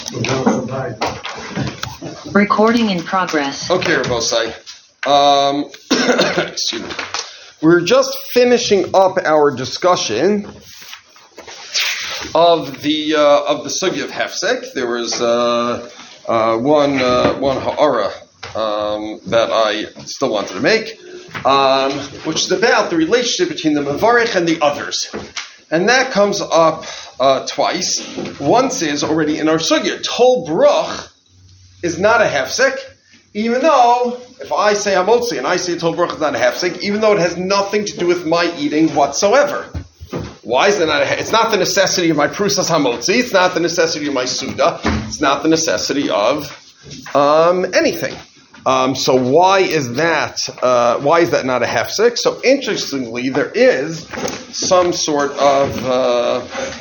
Recording in progress. Okay, Rabosai. Excuse me. We're just finishing up our discussion of the sugya of hefsek. There was one ha'ara that I still wanted to make, which is about the relationship between the mavarich and the others, and that comes up twice. Once is already in our sugya. Tol bruch is not a hefsek, even though if I say hamotzi and I say tol bruch is not a hefsek, even though it has nothing to do with my eating whatsoever. Why is it not? It's not the necessity of my prusas hamotzi. It's not the necessity of my suda. It's not the necessity of anything. So why is that? Why is that not a hefsek? So interestingly, there is some sort of a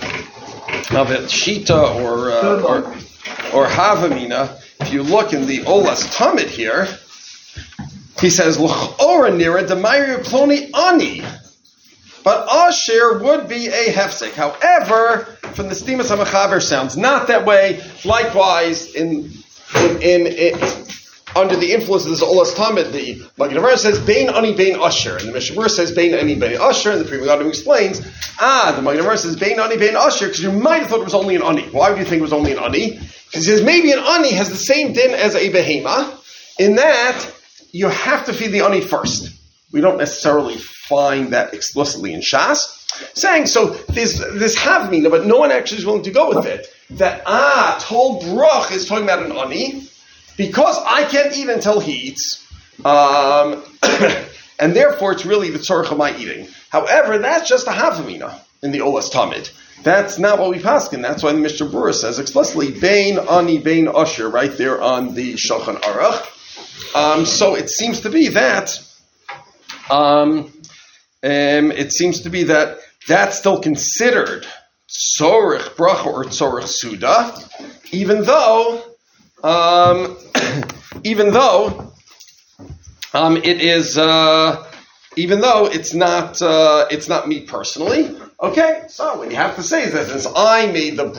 shita or havamina. If you look in the Olas Tamid here, he says l'chora nira d'mayri ploni ani. But Asher would be a hefsek. However, from the Stimas HaMechaber sounds not that way. Likewise, in under the influence of this Olas Tamid, the Magen Avraham says Bein Ani Bein Asher, and the Mishnah Berurah says Bein Ani Bein Asher, and the Pri Megadim explains, the Magen Avraham says Bein Ani Bein Asher because you might have thought it was only an Ani. Why would you think it was only an Ani? Because he says maybe an Ani has the same din as a behema, in that you have to feed the Ani first. We don't necessarily find that explicitly in Shas, saying, so there's this havmina, but no one actually is willing to go with it, that, Tol Bruch is talking about an Ani, because I can't eat until he eats, and therefore it's really the tzorach of my eating. However, that's just a havmina in the Olas Tamid. That's not what we paskin. That's why the Mishnah Berurah says explicitly, Bein Ani Bein Asher, right there on the Shulchan Aruch. So it seems to be that that's still considered tzorich bracha or tzorich suda, even though it's not me personally. Okay, so what you have to say is that since I made the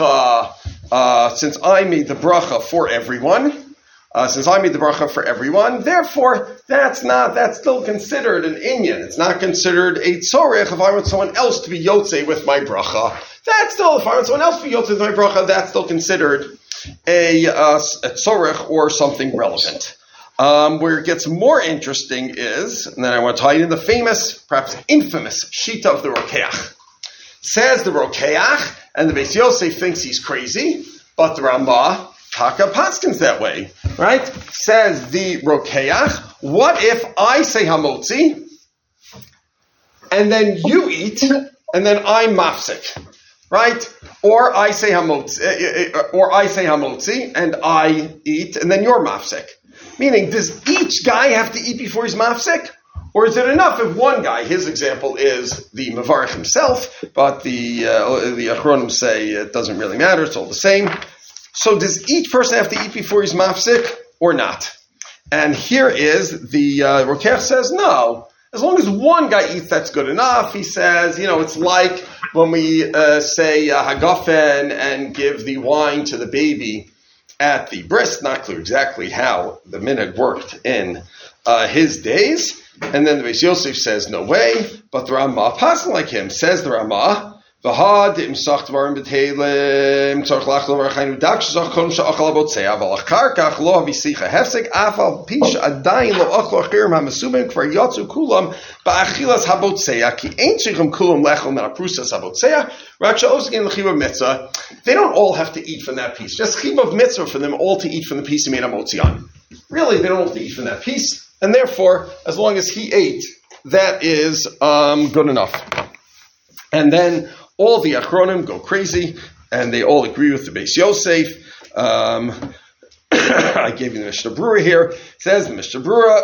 bracha for everyone, therefore that's still considered an inyan. It's not considered a tzorich if I want someone else to be yotzei with my bracha. If I want someone else to be yotzei with my bracha, that's still considered a tzorich or something relevant. Where it gets more interesting is, and then I want to tie in the famous, perhaps infamous, shita of the Rokeach. Says the Rokeach, and the Beis Yosef thinks he's crazy, but the Ramah, Taka paskins that way, right? Says the Rokeach, what if I say hamotzi, and then you eat, and then I'm mafsik, right? Or I say hamotzi, and I eat, and then you're mafsik. Meaning, does each guy have to eat before he's mafsik? Or is it enough if one guy, his example is the Mavarich himself, but the Achronim say it doesn't really matter, it's all the same. So does each person have to eat before he's mafsik or not? And here is the Rokeach says no. As long as one guy eats, that's good enough. He says, it's like when we say hagafen and give the wine to the baby at the bris. Not clear exactly how the minhag worked in his days. And then the Beis Yosef says, no way. But the Ramah, passing like him, says the Ramah, V'had imsach dvarim b'teilim tzorch lachlo v'archainu dak shezach kolm she'achal abotzea v'alachar kach lo havisicha hefsek afal pish adayin lo achlo achirim ha'mesubim kvar yotzu kulam ba'achilas habotzea ki ain't shichem kulam lechel men aprusas habotzea rak she'osgin l'chiv mitzvah. They don't all have to eat from that piece. Just chiv of mitzvah for them all to eat from the piece he made hamotzion. Really, they don't have to eat from that piece. And therefore, as long as he ate, that is good enough. And then all the Achronim go crazy, and they all agree with the Beis Yosef. I gave you the Mishnah Berurah here. It says the Mishnah Berurah,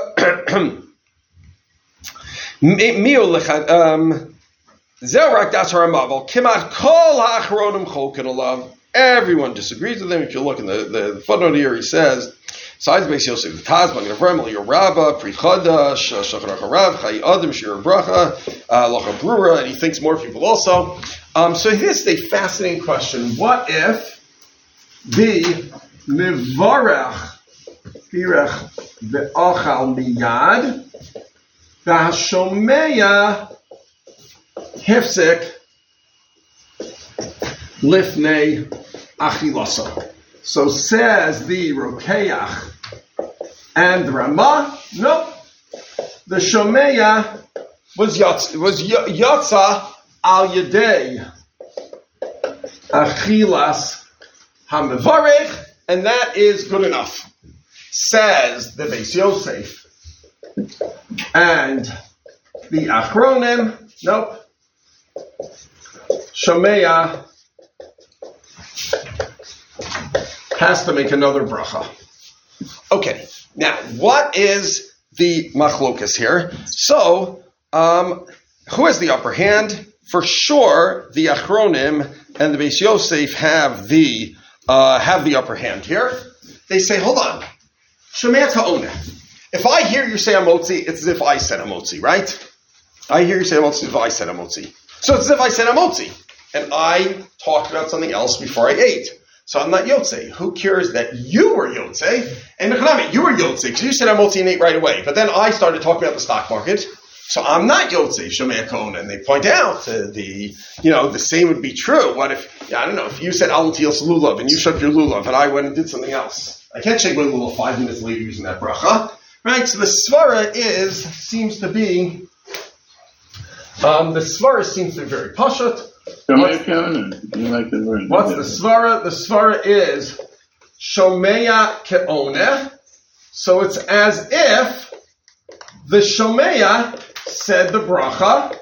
everyone disagrees with him. If you look in the footnote here, he says, besides Beis Yosef, the Taz, Magen Avraham, Eliyah Rabbah, Pri Chadash, Shulchan Aruch Harav, Chai Adam, Shir Bracha, Locha Brura, and he thinks more people also. So this is a fascinating question. What if the Mivarech Pirech Ve'achal Miyad V'Hashomeya Hefsek Lifnei Achilasa. So says the Rokeach and the Ramah, nope. The Shomeya was Yatsa al Yedei Achilas HaMevarech, and that is good enough. Says the Beis Yosef. And the Achronim, nope. Shomeya has to make another bracha. Okay, now what is the machlokas here? So, who has the upper hand? For sure, the Achronim and the Beis Yosef have the upper hand here. They say, hold on, Shemei Ta'oneh. If I hear you say Amotzi, it's as if I said Amotzi, right? I hear you say Amotzi as if I said Amotzi. So it's as if I said Amotzi, and I talked about something else before I ate. So I'm not Yotze. Who cares that you were Yotze? And you were Yotze, because you said Amotzi and ate right away. But then I started talking about the stock market. So I'm not Yotze, Shomei Kohn. And they point out the same would be true. What if, if you said Al Tios Lulav and you shook your Lulav and I went and did something else? I can't shake my Lulav 5 minutes later using that bracha. Right? So the Svara seems to be very pashut. What's the svara? The svara is shomeya ke'oneh. So it's as if the shomeya said the bracha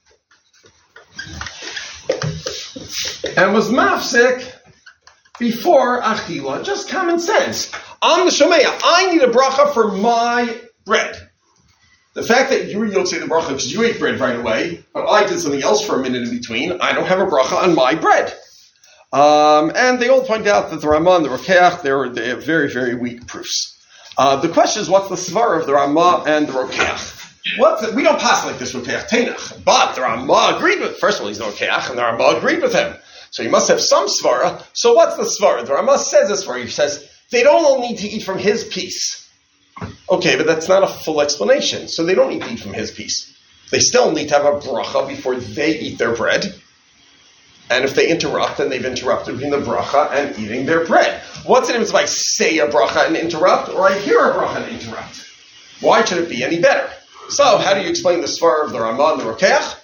and was mafsik before achila. Just common sense. I'm the shomeya. I need a bracha for my bread. The fact that you were Yotzei the bracha because you ate bread right away, but I did something else for a minute in between, I don't have a bracha on my bread. And they all point out that the Ramah and the Rokeach, they have very, very weak proofs. The question is, what's the svara of the Ramah and the Rokeach? We don't pass like this Rokeach Tenach, but the Ramah agreed with, first of all, he's no Rokeach, and the Ramah agreed with him. So he must have some svara. So what's the svara? The Ramah says this for you. He says, they don't all need to eat from his piece. Okay, but that's not a full explanation. So they don't need to eat from his piece. They still need to have a bracha before they eat their bread. And if they interrupt, then they've interrupted between the bracha and eating their bread. What's the difference if I say a bracha and interrupt, or I hear a bracha and interrupt? Why should it be any better? So, how do you explain the svara of the Ramah and the Rokeach?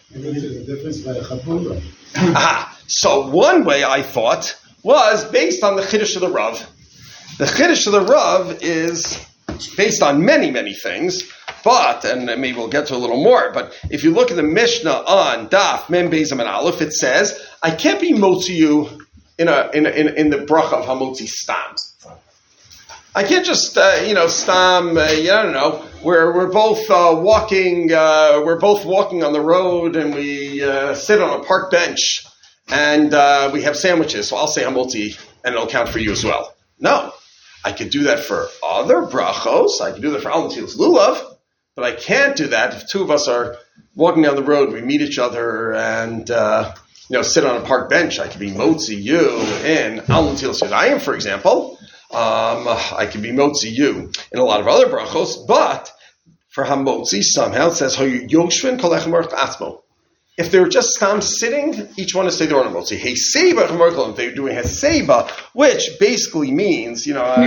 So one way I thought was based on the Chiddush of the Rav. The Chiddush of the Rav is based on many, many things, and maybe we'll get to a little more, but if you look at the Mishnah on Daf, Mem Beis and Aleph, it says, I can't be motzi you in the bracha of Hamotzi Stam. I can't just, Stam, we're both walking on the road and we sit on a park bench and we have sandwiches, so I'll say Hamotzi and it'll count for you as well. No. I could do that for other brachos. I could do that for Al Netilas Lulav, but I can't do that if two of us are walking down the road. We meet each other and sit on a park bench. I could be motzi you in Al Netilas Yadayim, for example. I could be motzi you in a lot of other brachos, but for hamotzi somehow it says yoshvin kolechem baruch atzmo. If they were just sitting, each one is say their own motzi. Hey seba, if they're doing heseba, which basically means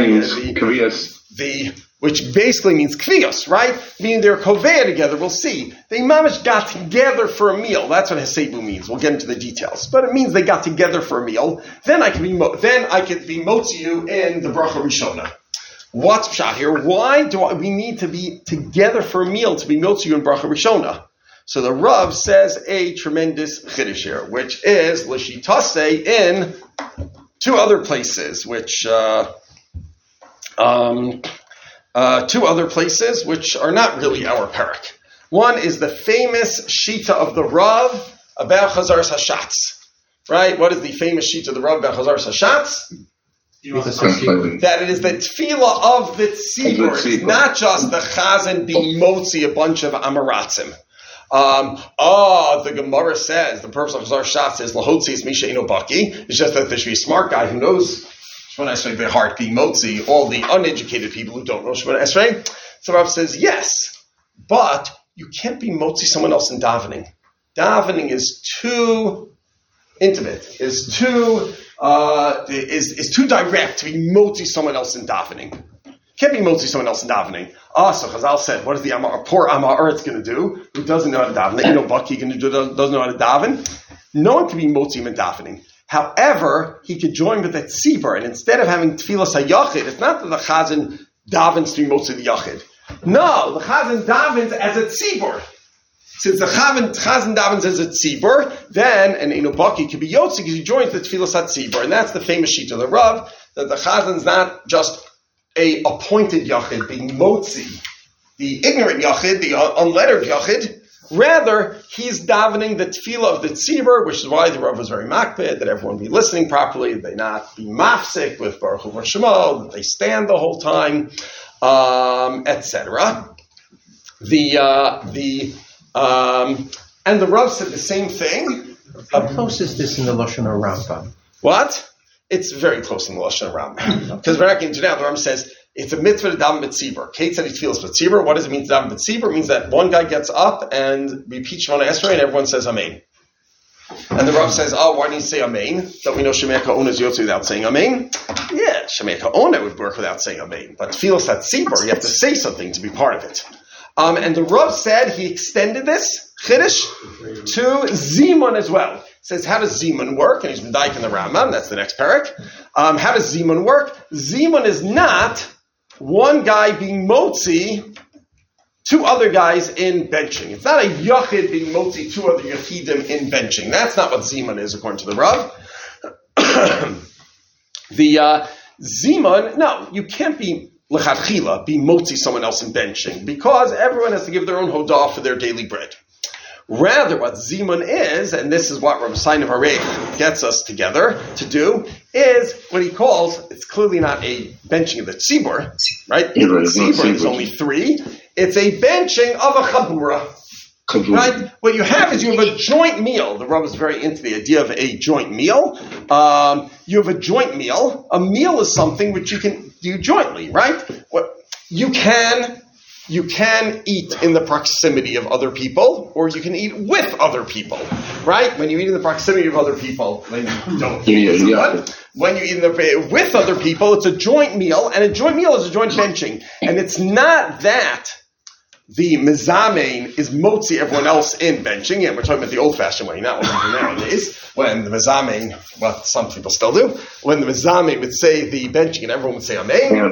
which basically means kviyos, right? Meaning they're koveya together. We'll see. They mamish got together for a meal. That's what hesebu means. We'll get into the details, but it means they got together for a meal. Then I could be motzi you in the bracha rishona. What's pshat here? Why do we need to be together for a meal to be motzi you in bracha rishona? So the Rav says a tremendous chiddush here, which is l'shitase in two other places, which are not really our parak. One is the famous shita of the Rav about Chazaras Hashatz. Right? What is the famous shita of the Rav about Chazaras Hashatz? That it is the tefillah of the tzibur. It's not just the chazan being motzi a bunch of amaratzim. The Gemara says, the purpose of Chazaras Hashatz is lahotzi is misha ino baki. It's just that there should be a smart guy who knows Shemona Esrei by heart being motzi all the uneducated people who don't know Shemona Esrei? So Rav says yes, but you can't be motzi someone else in davening. Davening is too intimate, is too direct to be motzi someone else in davening. Can't be motzi someone else in davening. So Chazal said, what is the poor Amaretz going to do who doesn't know how to daven? You know, Baki going to do doesn't know how to daven. No one can be motzi him in davening. However, he could join with that tzibur, and instead of having tefillas hayachid, it's not that the chazan davens to be motzi the yachid. No, the chazan davens as a tzibur. Since the chazan davens as a tzibur, then an Baki could be yotzi because he joins the tefillas tzibur, and that's the famous sheet of the Rav, that the chazan's not just a appointed yachid being motzi, the ignorant yachid, the unlettered yachid. Rather, he's davening the tefillah of the tzibur, which is why the Rav was very makpid, that everyone be listening properly, that they not be mafsik with Baruch Hu Shemo, that they stand the whole time, etc. And the Rav said the same thing. How close is this in the Lashon Rambam? What? It's very close in the Lashon Rambam. Because we're not getting to now. The Rambam says it's a mitzvah to daven b'tzibur. Kate said he feels b'tzibur. What does it mean to daven b'tzibur? It means that one guy gets up and repeats Shemona Esrei and everyone says Amen. And the Rav says, why didn't you say Amen? Don't we know Shemei Ka'ona is yotzi without saying Amen? Yeah, Shemei Ka'ona would work without saying Amen. But tefillas tzibur, you have to say something to be part of it. And the Rav said he extended this Chiddush to Zimun as well. Says, how does Zimun work? And he's been dike in the Rambam, that's the next parak. How does Zimun work? Zimun is not one guy being motzi, two other guys in benching. It's not a yachid being motzi, two other yachidim in benching. That's not what Zimun is, according to the Rav. The Zimun, no, you can't be l'chadchila, be motzi someone else in benching, because everyone has to give their own hodah for their daily bread. Rather, what Zimun is, and this is what Rabbi Sain of Arei gets us together to do, is what he calls, it's clearly not a benching of the tzibur, right? The tzibur is only three. It's a benching of a chabura. Right? What you have is you have a joint meal. The Rav is very into the idea of a joint meal. You have a joint meal. A meal is something which you can do jointly, right? You can eat in the proximity of other people, or you can eat with other people, right? When you eat in the proximity of other people, when you don't eat with someone, when you eat with other people, it's a joint meal, and a joint meal is a joint benching. And it's not that the mezamein is motzi everyone else in benching. Yeah, we're talking about the old-fashioned way, not what we do nowadays. When the mezamein, what some people still do, when the mezamein would say the benching and everyone would say amen,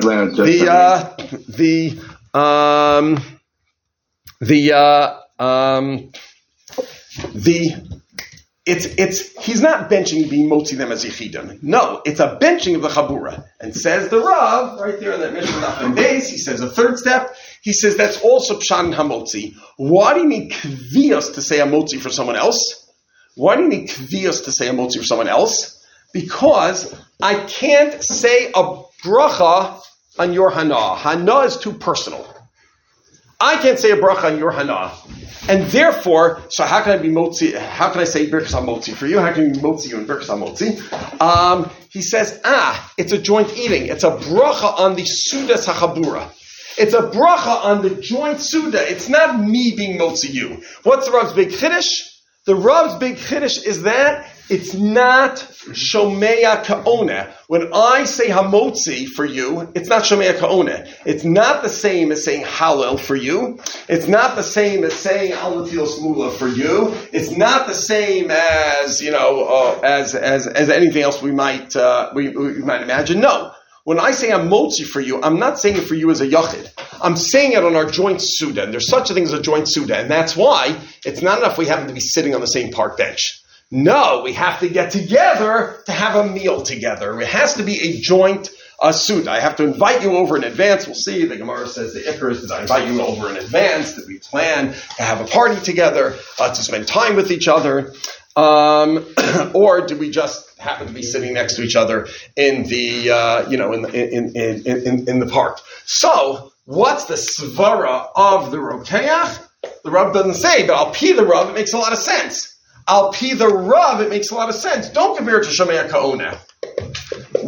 he's not benching being motzi them as yichidim. No, it's a benching of the chabura. And says the Rav, right there in that Mishnah Nachman Beis, he says a third step, he says that's also pshat and hamotzi. Why do you need kviyos to say hamotzi for someone else? Why do you need kviyos to say hamotzi for someone else? Because I can't say a bracha on your hana. Hana is too personal. I can't say a bracha on your hana. And therefore, so how can I be motzi? How can I say birkas hamotzi for you? How can I be motzi you in birkas hamotzi? He says, it's a joint eating. It's a bracha on the sudas hachabura. It's a bracha on the joint suda. It's not me being motzi you. What's the Rav's big chiddush? The Rav's big chiddush is that it's not shomeya ka'ona. When I say hamotzi for you, it's not shomeya ka'ona. It's not the same as saying halal for you. It's not the same as saying al natilos mula for you. It's not the same as as anything else we might imagine. No. When I say I'm motzi for you, I'm not saying it for you as a yachid. I'm saying it on our joint suda, and there's such a thing as a joint suda, and that's why it's not enough we happen to be sitting on the same park bench. No, we have to get together to have a meal together. It has to be a joint suda. I have to invite you over in advance. We'll see. The Gemara says the ikar is that I invite you over in advance, that we plan to have a party together, to spend time with each other. Or do we just happen to be sitting next to each other in the in the park? So, what's the svara of the Rokeach? The Rav doesn't say, but al pi the Rav, it makes a lot of sense. Al pi the Rav, it makes a lot of sense. Don't compare it to Shomea Ka'ona.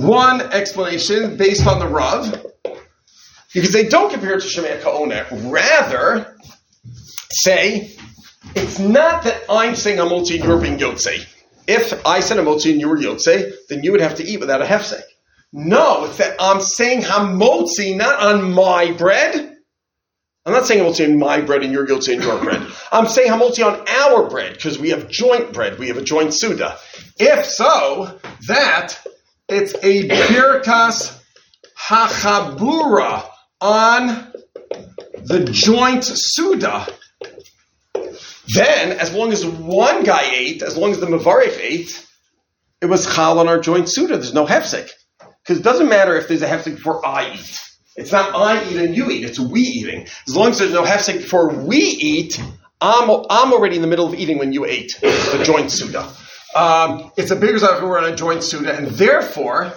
one explanation based on the Rav, because they don't compare it to Shemei Ka'oneh. Rather, say, it's not that I'm saying Hamotzi and you're being Yotzei. If I said Hamotzi and you were Yotzei, then you would have to eat without a hefsek. No, it's that I'm saying Hamotzi not on my bread. I'm not saying Hamotzi on my bread and you're Yotzei on your bread. I'm saying Hamotzi on our bread, because we have joint bread. We have a joint Suda. If so, that it's a Birkas HaChabura on the joint Suda. Then, as long as one guy ate, as long as the Mevarich ate, it was Chal on our joint Suda. There's no hefsek. Because it doesn't matter if there's a hefsek before I eat. It's not I eat and you eat. It's we eating. As long as there's no hefsek before we eat, I'm already in the middle of eating when you ate the joint Suda. It's a bigger zayach we're on a joint Suda, and therefore,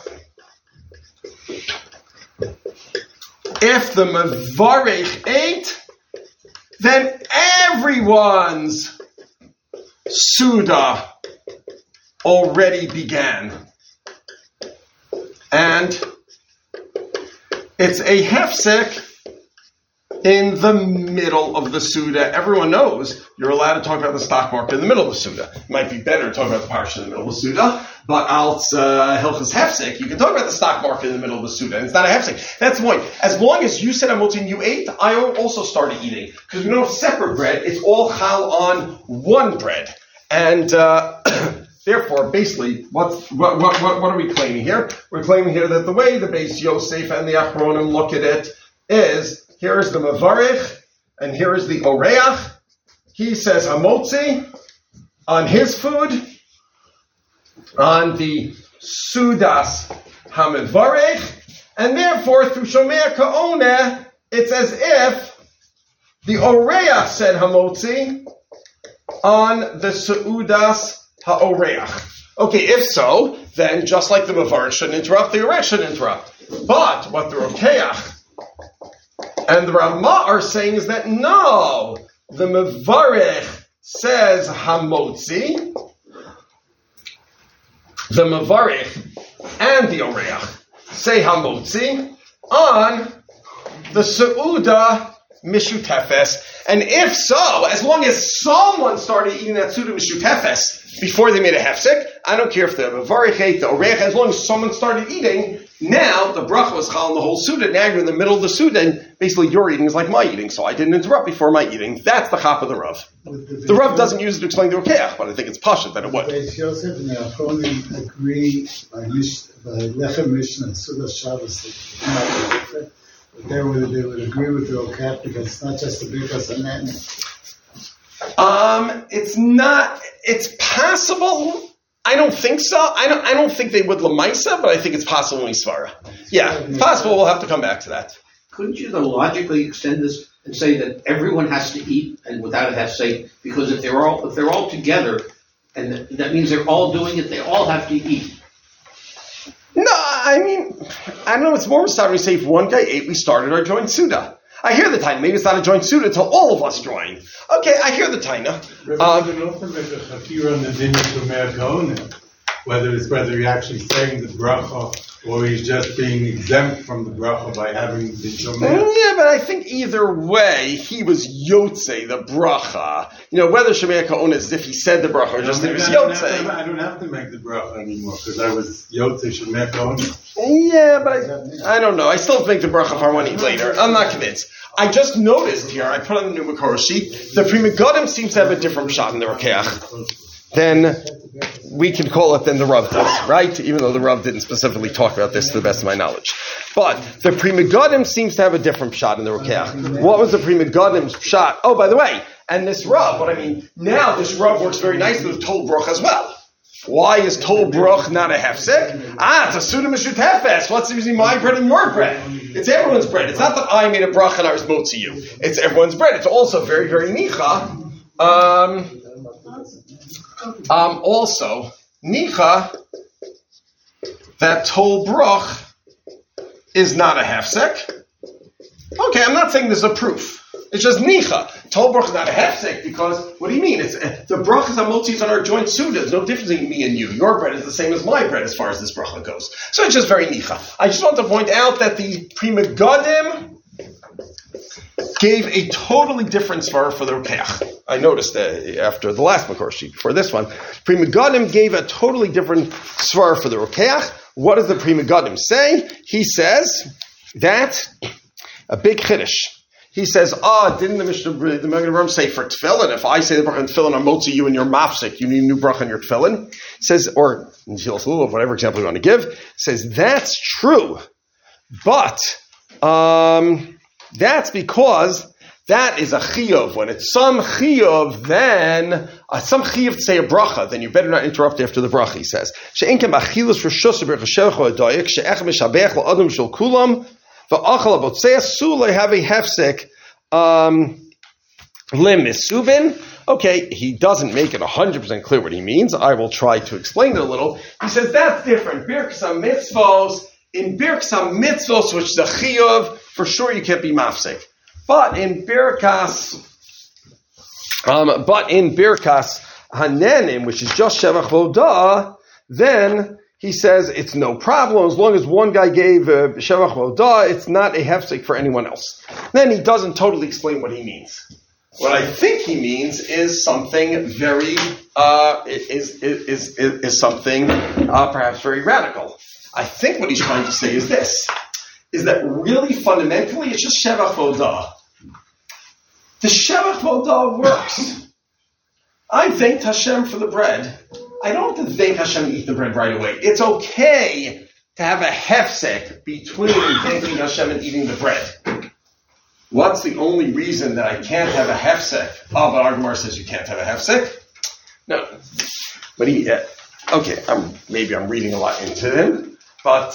if the Mevarich ate, then everyone's Suda already began. And it's a hefsek in the middle of the Suda. Everyone knows you're allowed to talk about the stock market in the middle of the Suda. It might be better to talk about the parsha in the middle of the Suda, but als Hilchas hefsek, you can talk about the stock market in the middle of the Suda, and it's not a hefsek. That's the point. As long as you said Hamotzi and you ate, I also started eating. Because we don't have separate bread, it's all chal on one bread. And therefore, basically, what are we claiming here? We're claiming here that the way the Beis Yosef and the Achronim look at it is, here is the Mevarich, and here is the Oreach. He says Hamotzi on his food, on the Sudas HaMevarich, and therefore, through Shomei Ka'oneh, it's as if the Oreach said Hamotzi on the Sudas HaOreach. Okay, if so, then just like the Mevarich shouldn't interrupt, the Oreach shouldn't interrupt. But what the Rokeach and the Ramah are saying is that no, the Mevarich says Hamotzi, the Mevarich and the Oreach say Hamotzi on the Seuda Mishutefes. And if so, as long as someone started eating that Seuda Mishutefes before they made a hefsek, I don't care if the Mevarich ate, the Oreach, as long as someone started eating, now the bracha was chal on the whole Suda, now you're in the middle of the Suda, and basically your eating is like my eating, so I didn't interrupt before my eating. That's the chap of the Rav. The Rav doesn't use it to explain the Rokeach, but I think it's pashut that it would. Beis Yosef and the Achronim agree by Lechem Mishnah and Suda Shabbos that they would agree with the Rokeach because it's not just the Birkas HaNetne. It's not. It's possible. I don't think so. I don't think they would lemaisa, but I think it's possible in Svara. Yeah, it's possible. We'll have to come back to that. Couldn't you, though, logically extend this and say that everyone has to eat and without a hefsek? Because if they're all together, and that means they're all doing it, they all have to eat. No, I mean, I don't know. It's more of we say if one guy ate, we started our joint Suda. I hear the Taina. Maybe it's not a joint Suda until all of us join. Okay, I hear the Taina. Whether you're actually saying the bracha or he's just being exempt from the bracha by having the shomer. Yeah, but I think either way, he was Yotzei, the bracha. Whether Shomei Ka'oneh is as if he said the bracha or just that he was Yotzei. I don't have to make the bracha anymore because I was Yotzei Shomei Ka'oneh. Yeah, but I don't know. I still think the bracha for one eat later. I'm not convinced. I just noticed here, I put on the new Makor sheet, the Pri Megadim seems to have a different shot in the Rokeach than we can call it than the Rav does, right? Even though the Rav didn't specifically talk about this to the best of my knowledge. But the Pri Megadim seems to have a different shot in the Rokeach. What was the Pri Megadim's shot? Oh, by the way, and this Rav, now this Rav works very nicely with Tol Bruch as well. Why is Tol Bruch not a hefsek? It's a Suda Mishutefes. What's using my bread and your bread? It's everyone's bread. It's not that I made a bracha and I was motzi you. It's everyone's bread. It's also very, very nicha. Also, nicha, that Tol Bruch is not a hefsek. Okay, I'm not saying there's a proof. It's just nicha. Total bracha is not a hefsek because, what do you mean? It's the brachas on motzis on our joint suda. There's no difference between me and you. Your bread is the same as my bread as far as this bracha goes. So it's just very nicha. I just want to point out that the Pri Megadim gave a totally different svara for the rokeach. I noticed after the last Makor sheet, before this one, Pri Megadim gave a totally different svara for the rokeach. What does the Pri Megadim say? He says that a big chiddush. He says, didn't the Magen Avraham say for tefillin? If I say the bracha on tefillin on motzi, you and your mafsik, you need a new bracha on your tefillin? Says, or whatever example you want to give, says that's true, but that's because that is a chiyuv. When it's some chiyuv, then some chiyuv to say a bracha, then you better not interrupt after the bracha. He says, she'enkem achilus reshus b'chashecho adoyik she'ech mishabech l'adam shel kulam. The achal abotzei sulei have a hefsek lim misubin. Okay, he doesn't make it 100% clear what he means. I will try to explain it a little. He says that's different. Birkas mitzvos, in Birkas mitzvos, which is a chiyuv, for sure you can't be mafsek. But in Birkas hanenim, which is just shevach vodah, then he says it's no problem as long as one guy gave shevach vodah. It's not a hefsek for anyone else. Then he doesn't totally explain what he means. What I think he means is something very is something perhaps very radical. I think what he's trying to say is this: is that really fundamentally it's just shevach vodah. The shevach vodah works. I thanked Hashem for the bread. I don't have to thank Hashem and eat the bread right away. It's okay to have a hefsek between thanking Hashem and eating the bread. What's the only reason that I can't have a hefsek? But our Gemara says you can't have a hefsek. No, but okay. Maybe I'm reading a lot into him, but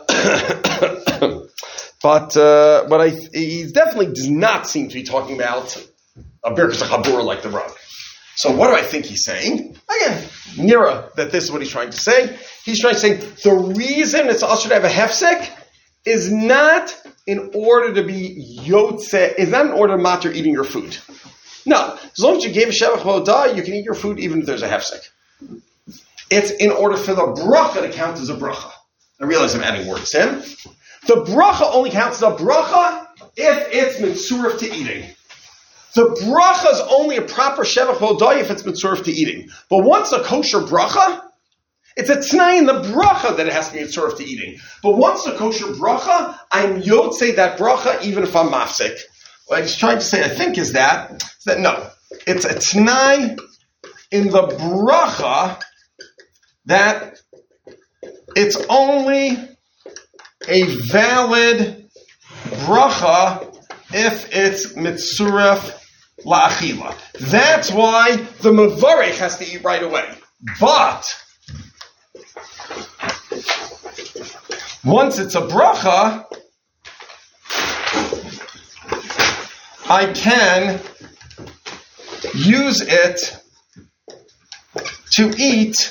he definitely does not seem to be talking about a birkas habura like the Rav. So what do I think he's saying? Again, Nira, that this is what he's trying to say. He's trying to say the reason it's also to have a hefsek is not in order to be yotze, is not in order to matter eating your food. No, as long as you gave a shevach vodah, you can eat your food even if there's a hefsek. It's in order for the bracha to count as a bracha. I realize I'm adding words in. The bracha only counts as a bracha if it's mitzurif to eating. The bracha is only a proper shevach vodah if it's mitzurif to eating. But once a kosher bracha, it's a t'nai in the bracha that it has to be mitzurif to eating. But once a kosher bracha, I'm yotze that bracha even if I'm mafsik. What he's trying to say, I think, is that no, it's a t'nai in the bracha that it's only a valid bracha if it's mitzuref la'achila. That's why the mevarech has to eat right away. But once it's a bracha, I can use it to eat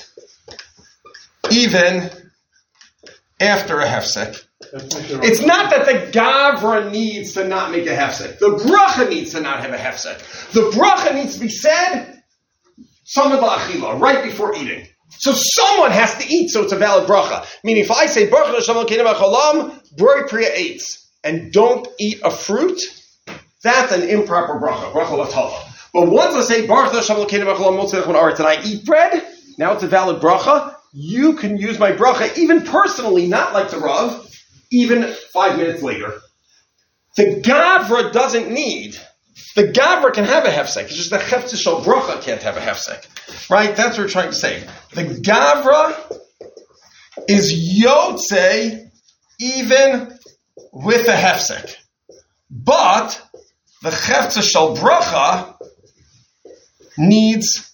even after a hefsek. It's not that the gavra needs to not make a hefsek. The bracha needs to not have a hefsek. The bracha needs to be said samad la'achila, right before eating. So someone has to eat, so it's a valid bracha. Meaning, if I say bracha l'shem l'kenim ha'cholam, broi priya eats, and don't eat a fruit, that's an improper bracha, bracha l'tala. But once I say bracha l'shem l'kenim ha'cholam motzei l'chon aretz, and I eat bread, now it's a valid bracha. You can use my bracha, even personally, not like the Rav, even 5 minutes later. The Gavra doesn't need. The Gavra can have a hefsek. It's just the Heftzah Shel Bracha can't have a hefsek. Right? That's what we're trying to say. The Gavra is Yotze even with a hefsek. But the Heftzah Shel Bracha needs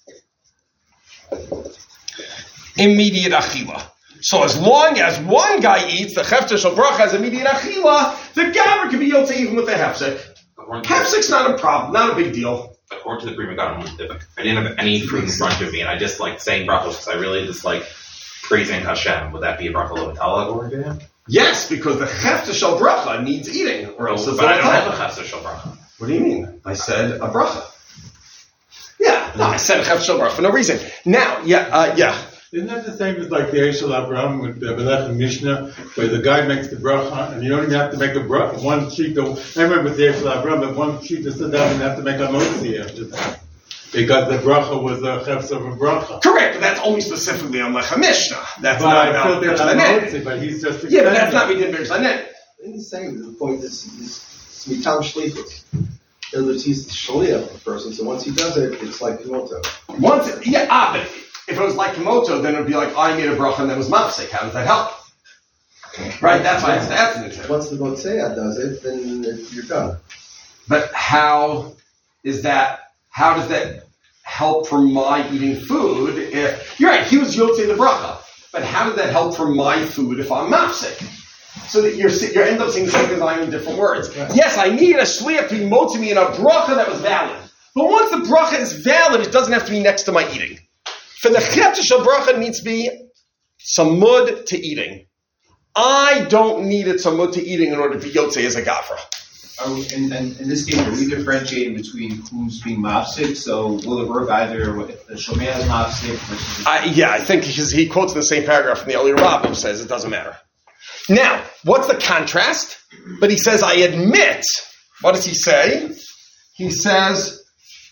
immediate achila. So as long as one guy eats, the Heftzah Shel Bracha has immediate achila, the Gavra can be Yotze even with the hefsek. Hefsek's not a problem, not a big deal. According to the Pri Megadim, if I didn't have any fruit in front of me and I just like saying brachos because I really just like praising Hashem, would that be a bracha l'vatala according to him? Yes, because the Heftzah Shel Bracha needs eating, or else it's but I don't have a Heftzah Shel Bracha. What do you mean? I said a bracha. Yeah, no, I said a chef shel bracha for no reason. Now, yeah. Isn't that the same as like the Eshel Abraham with the Belechem Mishnah, where the guy makes the bracha, and you don't even have to make a bracha, one sheet. I remember with the Eshel Abraham, that one sheet to sit down and have to make a motzi after that. Because the bracha was a chefs of a bracha. Correct, but that's only specifically on Lechem Mishnah. That's But not I about feel Birkas that Hanen. but he's just Yeah, but that's not we did Birkas Hanen. He's saying the point is Smitam Shlichus. In other words, he's the shliach of the person, so once he does it, it's like Kimoto. But if it was like Komoto, then it would be like I made a bracha and then it was mafsek. How does that help? Right, that's why it's the ethnic. Once the Motzea does it, then you're done. But how does that help for my eating food? If you're right, he was Yotzei the bracha, but how did that help for my food if I'm mafsek? So that you end up saying something in different words. Right. Yes, I need a shliach to be motzi me in a bracha that was valid. But once the bracha is valid, it doesn't have to be next to my eating. For the chefta shel bracha, it needs to be samud to eating. I don't need it samud to eating in order to be yotzei as a gavra. In this case, are we differentiating between who's being mafsik? So will it work either the shomei has mafsik versus... I think he quotes in the same paragraph from the Eli Rabbah says it doesn't matter. Now, what's the contrast? But he says, I admit. What does he say? He says,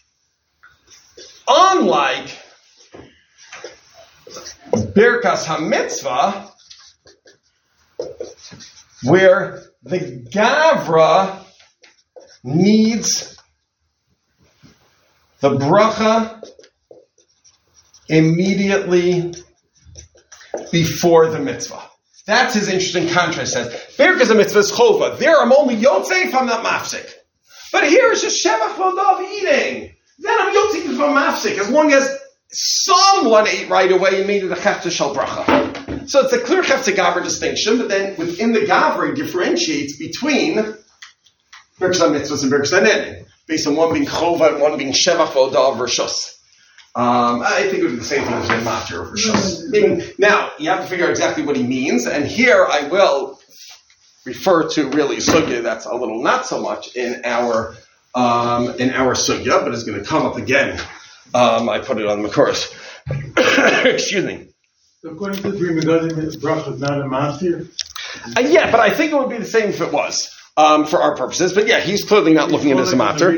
unlike Birkas HaMitzvah, where the Gavra needs the bracha immediately before the mitzvah. That's his interesting contrast. Says, Birkas HaMitzvah is chova. There I'm only yotzei if I'm not mafsik. But here it's just shevach v'odav eating. Then I'm yotzei if I'm mafsik, as long as someone ate right away and made it a chefta shel bracha. So it's a clear chefta gavra distinction, but then within the gavra he differentiates between Birkas HaMitzvahs and Birkas Hanen, based on one being chova and one being shevach v'odav rishus. I think it would be the same thing as in Matir for sure. Now, you have to figure out exactly what he means, and here I will refer to really sugya that's a little not so much in our sugya, but it's going to come up again. I put it on the Makoros. Excuse me. So according to the Dream, bracha is not a matir? Yeah, but I think it would be the same if it was. For our purposes, but yeah, he's clearly not looking at it as a matter.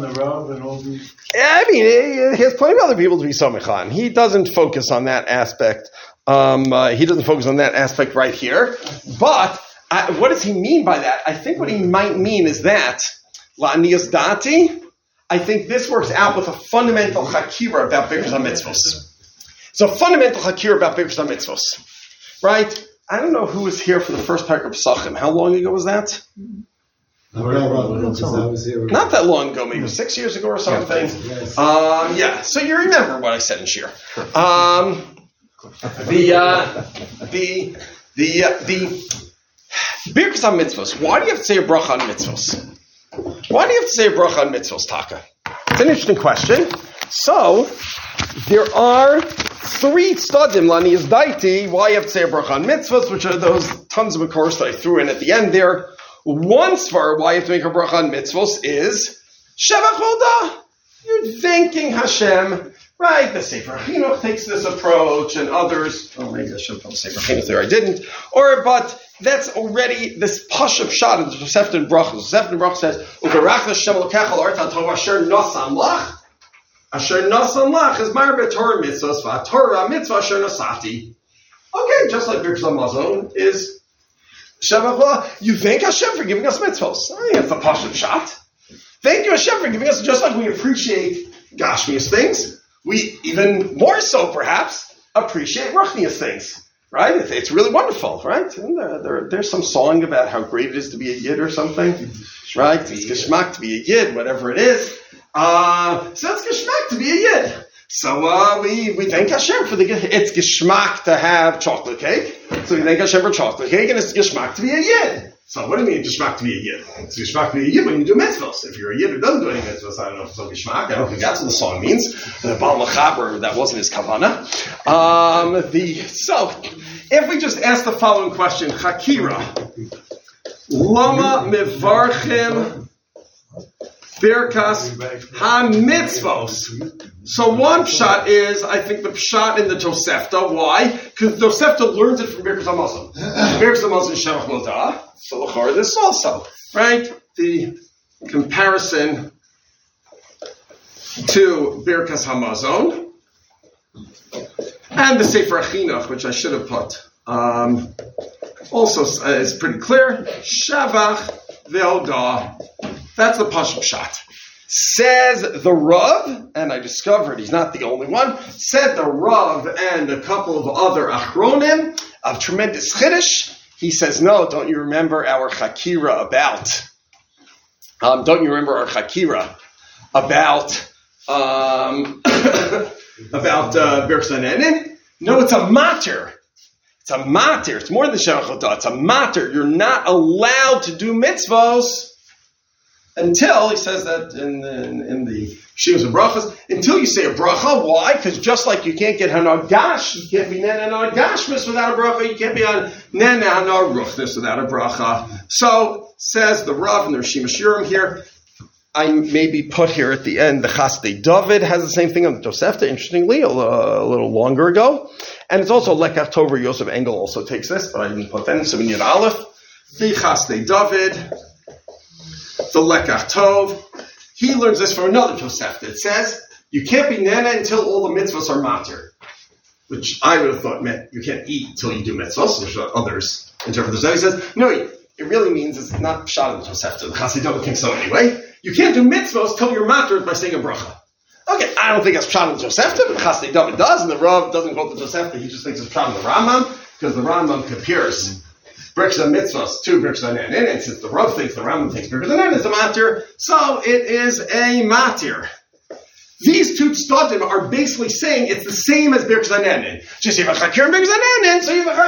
I mean, he has plenty of other people to be somich on. He doesn't focus on that aspect. He doesn't focus on that aspect right here. But what does he mean by that? I think what he might mean is that la'aniyas dati. I think this works out with a fundamental hakira about Birkas HaMitzvos. So fundamental hakira about Birkas HaMitzvos, right? I don't know who was here for the first parak of Pesachim. How long ago was that? Not that long ago, maybe 6 years ago or something. Yeah. So you remember what I said in Shir. The Birkas HaMitzvos. Why do you have to say a bracha on mitzvos? Why do you have to say a bracha on mitzvos, Taka? It's an interesting question. So there are 3 tzadim laniyas daiti. Why you have to say a bracha on mitzvos, which are those tons of course that I threw in at the end there. One svar why you have to make a bracha on mitzvos is shevach voda. You're thanking Hashem, right? The Sefer Chinuch takes this approach, and others. Oh, maybe I should have put Sefer Chinuch there. I didn't. But that's already this pashup shot in the Tosefta Bracha. The Tosefta Bracha says, "Uberach Hashem Elokecha l'Arta Tova Asher Nasan Lach." Asher Nasan Lach is Marbe Torah mitzvos v'Torah mitzvah Asher Nasati. Okay, just like Birkas HaMazon is. You thank Hashem for giving us mitzvos. I think that's the pashup shot. Thank you Hashem for giving us, just like we appreciate gashmias things, we even more so perhaps appreciate ruchnias things. Right? It's really wonderful, right? And there's some song about how great it is to be a yid or something. Right? It's geschmack to be a yid, whatever it is. So it's geschmack to be a yid. So we thank Hashem for it's geschmack to have chocolate cake. So we thank Hashem for chocolate cake, and it's geschmack to be a yid. So what do you mean geschmack to be a yid? It's geschmack to be a yid when you do mitzvahs. If you're a yid who doesn't do any mitzvahs, I don't know if it's so geschmack. I don't think that's what the song means. The Baal Mechaber, that wasn't his kavanah. So if we just ask the following question, Chakira, Lama Mivarchim Birkas HaMitzvos. So one pshat is, I think, the pshat in the Tosefta. Why? Because Tosefta learns it from Birkas HaMazon. Birkas HaMazon Shalach Lodah. So l'chor this also, right? The comparison to Birkas HaMazon and the Sefer Chinuch, which I should have put, also is pretty clear. Shavach ve'odah. That's the Pashut Pshat. Says the Rav, and I discovered he's not the only one, said the Rav and a couple of other Achronim of tremendous Chiddush. He says, no, don't you remember our Chakira about, Birkas HaNenin? No, it's a matter. It's a matter. It's more than Shalach Lodah. It's a matter. You're not allowed to do mitzvos until, he says that in the Shimas and Brachas, until you say a bracha. Why? Because just like you can't get Hanagash, you can't be Nena Hanagashmas without a bracha, you can't be on Nena Hanaruchnis without a bracha. So, says the Rav and the Shimas Shurim here, I maybe put here at the end, the Chasdei David has the same thing on the Tosefta, interestingly, a little longer ago. And it's also Lekach Tov, where Yosef Engel also takes this, but I didn't put that in Siman Yud Aleph. The Chasdei David, the Lekach Tov. He learns this from another Tosefta. It says, you can't be Nana until all the mitzvahs are matir. Which I would have thought meant you can't eat until you do mitzvahs, which others interpret this. He says, no, it really means it's not Pshat in the Tosefta. The Chasdei David thinks so anyway. You can't do mitzvahs till you're matir by saying a bracha. Okay, I don't think that's Pshat in the Tosefta, but the Chasdei David does, and the Rav doesn't quote the Tosefta, he just thinks it's Pshat in the Rambam, because the Rambam compares Birkas HaMitzvos to Birkas HaNenin, and since the Rav thinks the Rambam thinks Birkas HaNenin is a matir, so it is a matir. These two tzadim are basically saying it's the same as Birkas HaNenin. Just you have a Chakira in Birkas HaNenin, so you have a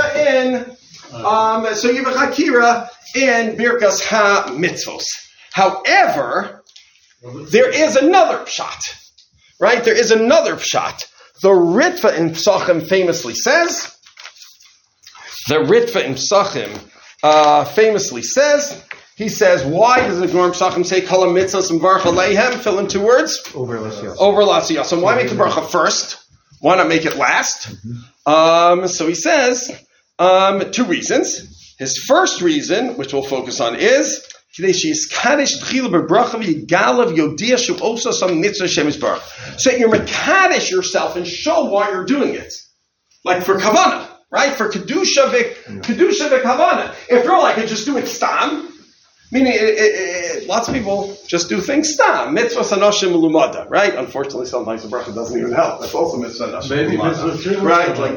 Chakira in Birkas HaMitzvos. However, there is another pshat, right? There is another pshat. The Ritva in Psachim famously says, he says, why does the Gemara Psachim say, Kol HaMitzvos and Baruch Aleihem, fill in 2 words? Over Lasiyas. So why make the bracha first? Why not make it last? So he says, 2 reasons. His first reason, which we'll focus on, is, so you mekadesh yourself and show why you're doing it. Like for kavanah, right? For kedusha v'kavanah. If you're like, just do it stam, meaning lots of people just do things stam. Mitzvah sanoshim lumada, right? Unfortunately, sometimes the bracha doesn't even help. That's also mitzvah sanoshim lumada, right? Like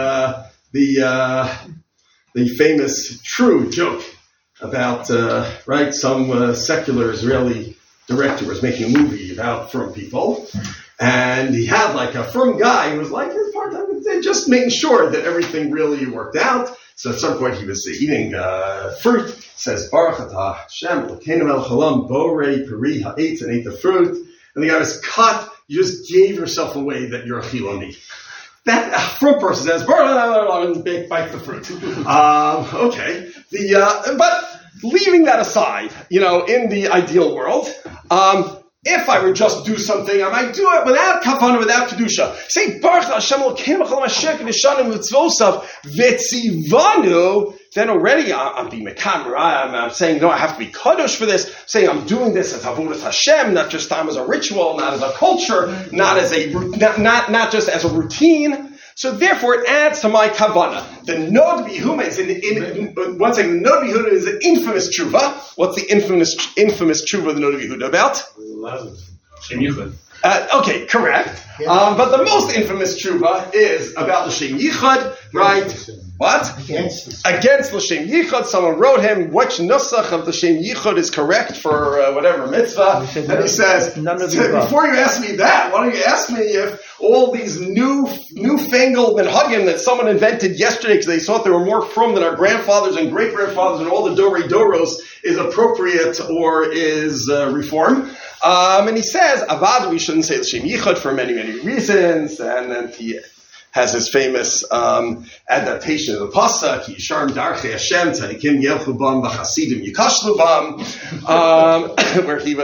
the famous true joke about, some secular Israeli director was making a movie about frum people, and he had like a frum guy who was like his part-time, just making sure that everything really worked out. So at some point he was eating fruit, says, Baruch atah Hashem, Elokeinu melech haolam, borei peri ha'etz, and ate the fruit, and the guy was cut, you just gave yourself away that you're a chiloni. That frum person says, bite the fruit. Okay. But leaving that aside, in the ideal world, if I would just do something, I might do it without kavanah, without kedusha. Say, Baruch Hashem Elokeinu b'chol ha'mashiach v'nishanim v'tzvosav v'tzivanu, then already I'm being mekamer. I'm saying, no, I have to be kadosh for this. I'm saying I'm doing this as avodas Hashem, not just as a ritual, not as a culture, not just as a routine. So therefore, it adds to my kavanah. The Nod B'Yehuna is once again, the Nod B'Yehuna is an infamous tshuva. What's the infamous tshuva of the Nod B'Yehuna about? Shem Yichud. Okay, correct. But the most infamous tshuva is about L'Shem Yichud, right? What? Against L'Shem Yichud. Someone wrote him, which nusach of L'Shem Yichud is correct for whatever mitzvah. And he says, before you ask me that, why don't you ask me if all these newfangled minhagim that someone invented yesterday because they thought they were more frum than our grandfathers and great-grandfathers and all the Dorei Doros is appropriate or is reform. And he says, Avad, we shouldn't say L'Shem Yichud for many, many reasons. And then he has his famous adaptation of the Pasuk, Yisharm Darchei Hashem Tzadikim Yelchu Bam V'Chasidim Yikashlu Bam, where he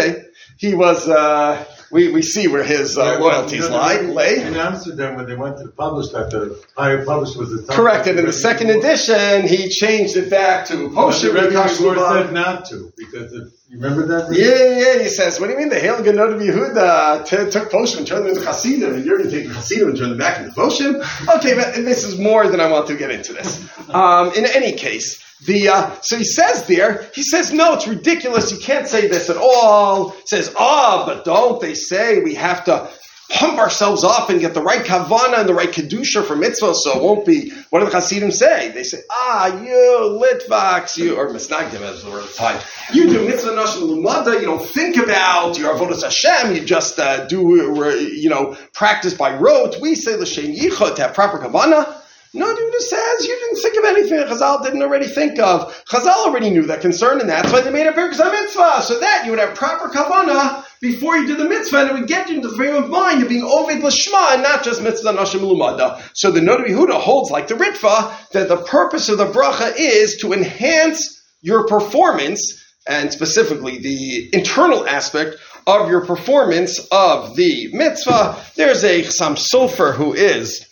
was, we see where his loyalties lay. In Amsterdam, when they went to the publisher, the higher publisher was the correct, and in the second edition, he changed it back to Posher Yikashlu Bam. Said not to, because you remember that? Yeah, he says, what do you mean the Hail Ganod of Yehuda took Posher and turned them into Hasidim, and you're going to take the Hasidim and turn them back into Posher? Okay, but this is more than I want to get into this. In any case, so he says there, no, it's ridiculous, you can't say this at all. He says, but don't they say we have to pump ourselves up and get the right kavana and the right kedusha for mitzvah, so it won't be, what do the Hasidim say? They say, you litvaks, or misnagdim as the word of the time, you do mitzvah nashim lumada, you don't think about your avodas Hashem, you just practice by rote. We say l'shem yichud, to have proper kavana. No, dude, it says you didn't think of anything that Chazal didn't already think of. Chazal already knew that concern, and that's why they made a Birkas HaMitzvah, so that you would have proper kavanah before you do the mitzvah, and it would get you into the frame of mind of being Oved L'Shma, and not just mitzvah nashim lumada. So the Noda Yehuda holds, like the Ritva, that the purpose of the bracha is to enhance your performance, and specifically the internal aspect of your performance of the mitzvah. There's a Chassam Sofer who is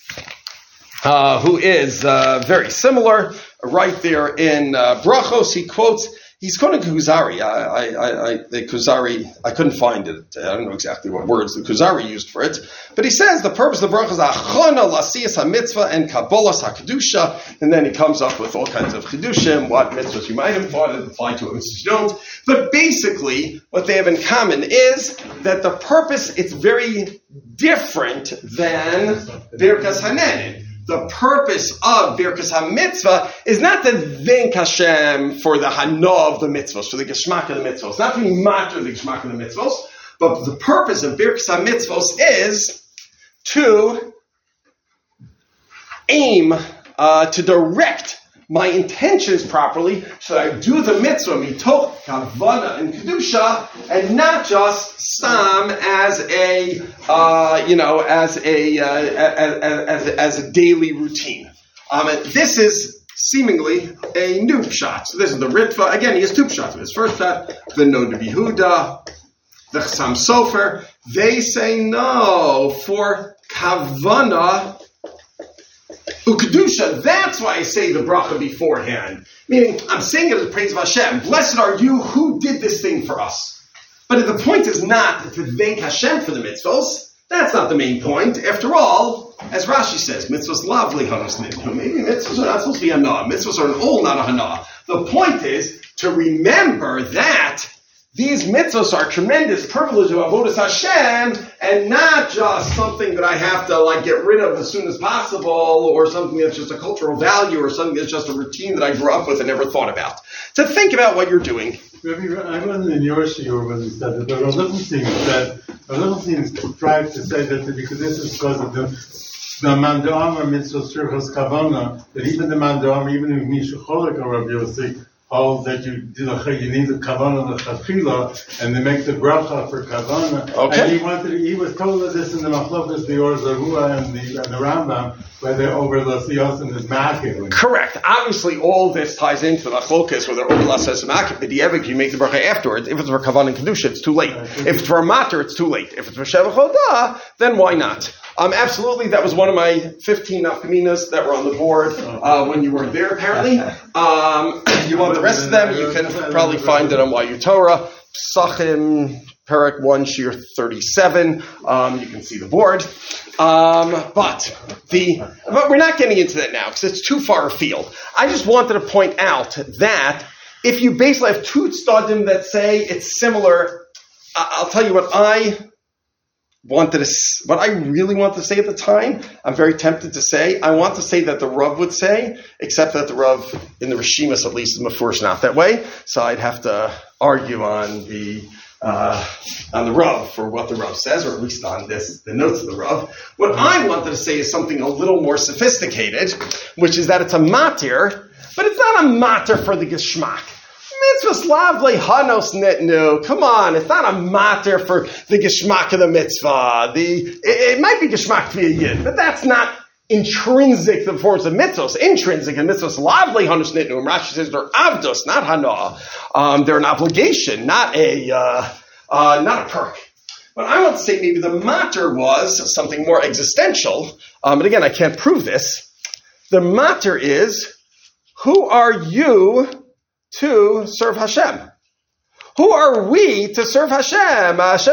very similar. Right there in Brachos, he's quoting Kuzari. The Kuzari, I couldn't find it. I don't know exactly what words the Kuzari used for it. But he says the purpose of the bracha is achana lasiyas ha-mitzvah and kabbalas ha-kedusha. And then he comes up with all kinds of chedushim, what mitzvahs you might have thought it applied to, what mitzvahs you don't. But basically, what they have in common is that the purpose, it's very different than Birkas Hanenin. The purpose of Birkas HaMitzvah is not to thank Hashem for the hana of the mitzvahs, for the geschmack of the mitzvahs, not to be matter the geschmack of the mitzvahs, but the purpose of Birkas HaMitzvahs is to aim, to direct my intentions properly, so that I do the mitzvah mitoch kavana and kedusha, and not just stam as a daily routine. This is seemingly a new pshat. So this is the Ritva. Again, he has two pshat. His first pshat, the Noda Yehuda, the Chassam Sofer. They say no for kavana. Kedusha, that's why I say the bracha beforehand. Meaning, I'm saying it as praise of Hashem. Blessed are you who did this thing for us. But the point is not to thank Hashem for the mitzvos. That's not the main point. After all, as Rashi says, mitzvos lovely hanos nidnu. Maybe mitzvos are not supposed to be hana. Mitzvos are an ol, not a hana. The point is to remember that these mitzvos are tremendous privilege of avodas Hashem, and not just something that I have to get rid of as soon as possible, or something that's just a cultural value, or something that's just a routine that I grew up with and never thought about. To think about what you're doing. I wasn't in your shiur when you said it, but Rav Lichtenstein tried to say that because this is because of the man d'amar mitzvah shirchas kavana, that even the man d'amar, even if Misha Cholek or Rav Yossi, all that you need the kavana the chachila, and they make the bracha for kavana. Okay. And he was told of this in the Machlokas, the Or Zarua, and the Rambam, where they're over the Siyos and the Makir. Correct. Obviously, all this ties into the Machlokas, where they're over the Siyos and Makir. But the Evik, you make the bracha afterwards. If it's for kavana and kedusha, it's too late. If it's for a matter, it's too late. If it's for shevach hodah, then why not? Absolutely, that was one of my 15 nafkaminas that were on the board when you weren't there, apparently. You want the rest of them, you can probably find it on YU Torah, Psachim, Perek 1, Shir 37. You can see the board. But we're not getting into that now, because it's too far afield. I just wanted to point out that if you basically have two tzadim that say it's similar, I'll tell you what I really want to say at the time. I'm very tempted to say. I want to say that the Rav would say, except that the Rav, in the Rishimas at least, is mafurish not that way. So I'd have to argue on the Rav for what the Rav says, or at least on the notes of the Rav. What I wanted to say is something a little more sophisticated, which is that it's a matir, but it's not a matir for the geschmack. Mitzvah slavle hanos nitnu. Come on, it's not a matter for the geschmack of the mitzvah. It might be geschmack to be a yid, but that's not intrinsic to the performance of mitzvos. Intrinsic in mitzvos, lavli hanush nitnu. Rashi says they're avdos, not hana. They're an obligation, not a perk. But I want to say maybe the matter was something more existential. And again, I can't prove this. The matter is, who are you to serve Hashem? Who are we to serve Hashem? Hashem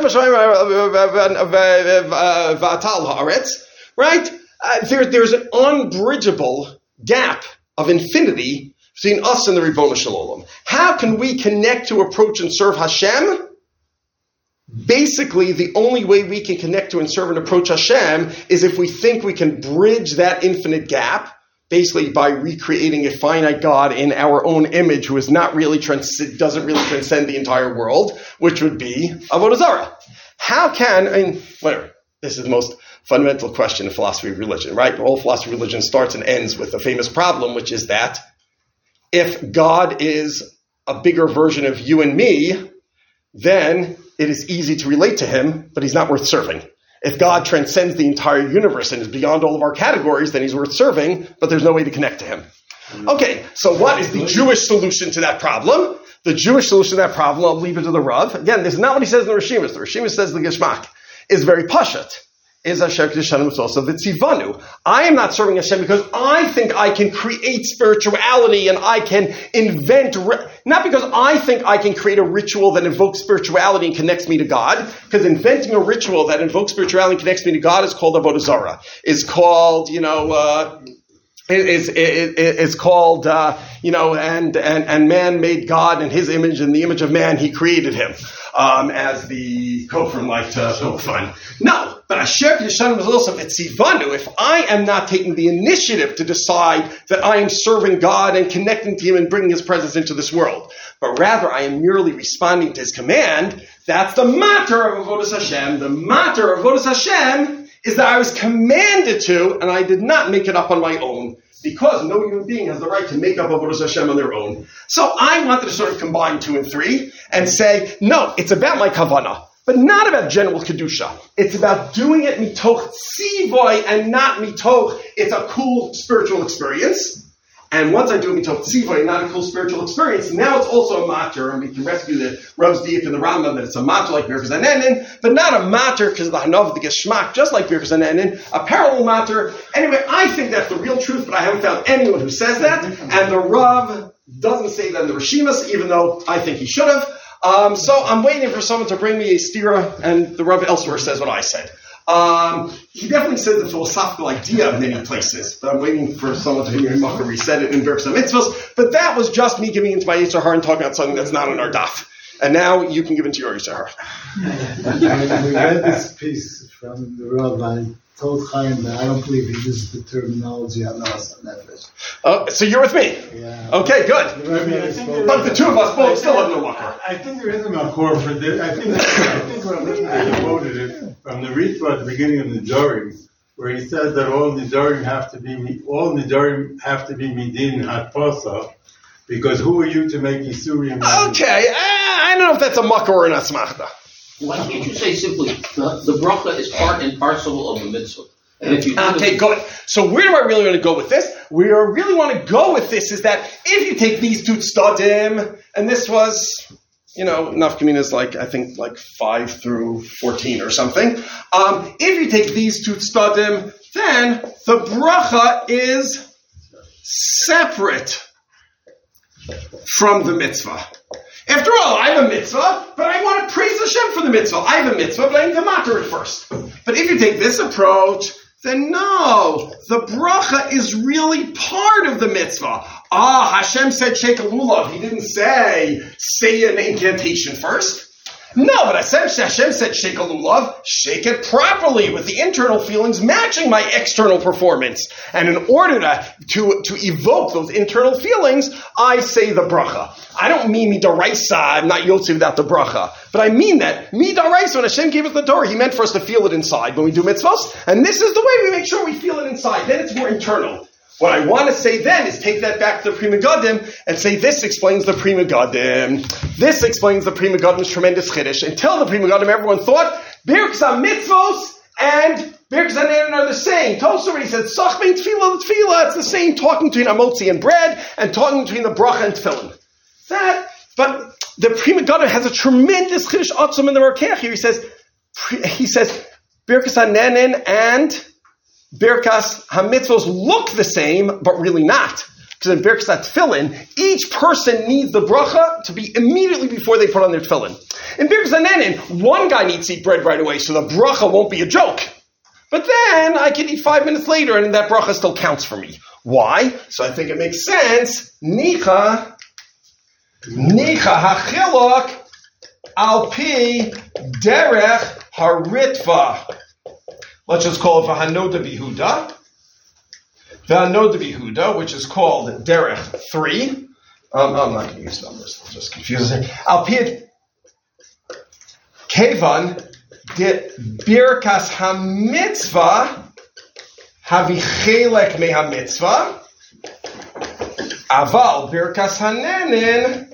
right? There's an unbridgeable gap of infinity between us and the Ribono Shel Olam. How can we connect to approach and serve Hashem? Basically, the only way we can connect to and serve and approach Hashem is if we think we can bridge that infinite gap, basically by recreating a finite God in our own image who is not really doesn't really transcend the entire world, which would be Avodah Zarah. How can, whatever, this is the most fundamental question in philosophy of religion, right? All philosophy of religion starts and ends with the famous problem, which is that if God is a bigger version of you and me, then it is easy to relate to him, but he's not worth serving. If God transcends the entire universe and is beyond all of our categories, then he's worth serving, but there's no way to connect to him. Okay, so what is the Jewish solution to that problem? The Jewish solution to that problem, I'll leave it to the Rav. Again, this is not what he says in the Rishimus. The Rishimus says the Geshmak is very pashat. Is Hashem Kedushanim also v'tzivanu. I am not serving Hashem because I think I can create spirituality and I can invent, not because I think I can create a ritual that invokes spirituality and connects me to God, because inventing a ritual that invokes spirituality and connects me to God is called Avodah Zarah. Is called, is called, and man made God in his image, in the image of man he created him, as the Kofrim like to poke fun. No. But Asher Kedushanim is also Vitzivanu. If I am not taking the initiative to decide that I am serving God and connecting to him and bringing his presence into this world, but rather I am merely responding to his command, that's the matter of Avodas Hashem. The matter of Avodas Hashem is that I was commanded to, and I did not make it up on my own, because no human being has the right to make up Avodas Hashem on their own. So I wanted to sort of combine 2 and 3 and say, no, it's about my kavanah. But not about general Kedusha. It's about doing it mitoch tzivoy and not mitoch, it's a cool spiritual experience. And once I do it mitoch tzivoy and not a cool spiritual experience, now it's also a matter, and we can rescue the Rav's diak in the Rambam that it's a matter like Birkas Hanenin, but not a matter because of the Hanav, the Geshmak, just like Birkas Hanenin, a parallel matter. Anyway, I think that's the real truth, but I haven't found anyone who says that, and the Rav doesn't say that in the Rishimas, even though I think he should have. So I'm waiting for someone to bring me a stira, and the Rav elsewhere says what I said. He definitely says the philosophical idea in many places, but I'm waiting for someone to hear me reset it in Birkas HaMitzvos. But that was just me giving into my Yetzer Hara and talking about something that's not on our daf. And now you can give into your Yetzer Hara. We read this piece from the Rav. I told Chaim that I don't believe he uses the terminology Hanas Nefesh. Oh, so you're with me? Yeah. Okay, good. But the 2 of us both still have no makor. I think there is a makor for this. I think what I'm looking at, he quoted it from the Ritva at the beginning of the Nidorim, where he says that all Nidorim have to be midin hatpasa, because who are you to make Yisurim? Okay, I don't know if that's a makor or an asmachta. Why can't you say simply, the bracha is part and parcel of the mitzvah? And if you okay, good. So where do I really want to go with this? Where I really want to go with this is that if you take these 2 tzadim, and this was, nafkamina is I think 5 through 14 or something. If you take these 2 tzadim, then the bracha is separate from the mitzvah. After all, I have a mitzvah, but I want to praise Hashem for the mitzvah. I have a mitzvah, but I need to matter it first. But if you take this approach, then no, the bracha is really part of the mitzvah. Hashem said shake a lulav. He didn't say an incantation first. No, but Hashem said shake a lulav, shake it properly with the internal feelings matching my external performance. And in order to evoke those internal feelings, I say the bracha. I don't mean midaraisa, I'm not yotzi without the bracha. But I mean that midaraisa, when Hashem gave us the Torah, He meant for us to feel it inside when we do mitzvahs. And this is the way we make sure we feel it inside. Then it's more internal. What I want to say then is take that back to the Pri Megadim and say this explains the Pri Megadim. This explains the Pri Megadim's tremendous chiddush. Until the Pri Megadim, everyone thought Birkas HaMitzvos and Birkas Hanenin are the same. Tosafot already said, Sach means tefillah, it's the same talking between Amotzi and bread, and talking between the bracha and tefillin. But the Pri Megadim has a tremendous Chiddush Atzum in the Rokeach here. He says, Birkas Hanenin and Birkas HaMitzvos look the same, but really not. Because in Birkas HaTefillin, each person needs the bracha to be immediately before they put on their tefillin. In Birkas Hanenin, one guy needs to eat bread right away, so the bracha won't be a joke. But then I can eat 5 minutes later, and that bracha still counts for me. Why? So I think it makes sense. Nicha hachilok al pi derech haritva. Let's just call it v'hanoda bihuda. V'hanoda bihuda, which is called derech 3. I'm not going to use numbers. It's just confusing. Al pi kevan de birkas hamitzvah havichelek me hamitzvah. Aval birkas hanenin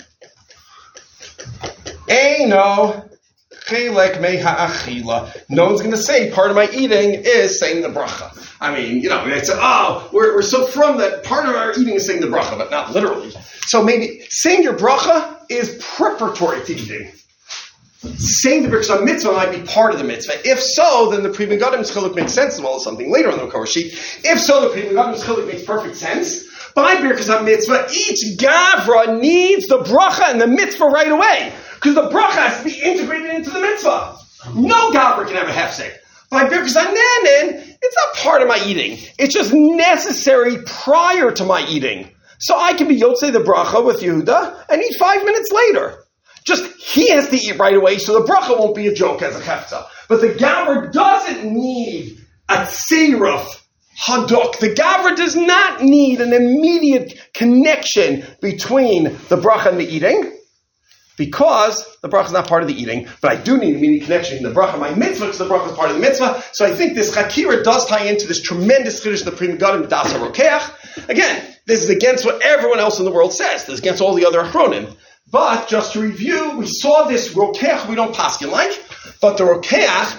eino chelek me ha'achila. No one's going to say part of my eating is saying the bracha. I mean, they say, we're so from that part of our eating is saying the bracha, but not literally. So maybe saying your bracha is preparatory to eating. Saying the birkas mitzvah might be part of the mitzvah. If so, then the Pri Megadim's chiluk makes sense, as well as something later on the Makor sheet. If so, the Pri Megadim's chiluk makes perfect sense. By birkas mitzvah, each gavra needs the bracha and the mitzvah right away, because the bracha has to be integrated into the mitzvah. No gavra can have a hefsek. By birkas hanenin, it's not part of my eating. It's just necessary prior to my eating. So I can be yotzei the bracha with Yehuda and eat 5 minutes later. Just he has to eat right away, so the bracha won't be a joke as a hefza. But the gavra doesn't need a tziruf hadok. The gavra does not need an immediate connection between the bracha and the eating, because the bracha is not part of the eating. But I do need an immediate connection between the bracha and my mitzvah, because the bracha is part of the mitzvah. So I think this chakira does tie into this tremendous chiddush in the Pri Megadim Das HaRokeach. Again, this is against what everyone else in the world says. This is against all the other achronim. But just to review, we saw this Rokeach we don't paskin like, but the Rokeach,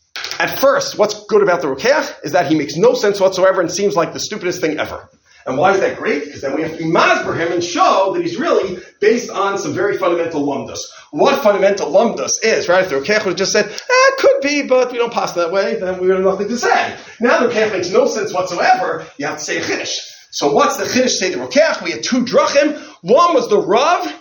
at first, what's good about the Rokeach is that he makes no sense whatsoever and seems like the stupidest thing ever. And why is that great? Because then we have to be masber him and show that he's really based on some very fundamental lumdus. What fundamental lumdus is, right? If the Rokeach would have just said, it could be, but we don't pass that way, then we would have nothing to say. Now the Rokeach makes no sense whatsoever, you have to say a chiddush. So what's the chiddush say the Rokeach? We had 2 drachim. One was the Rav.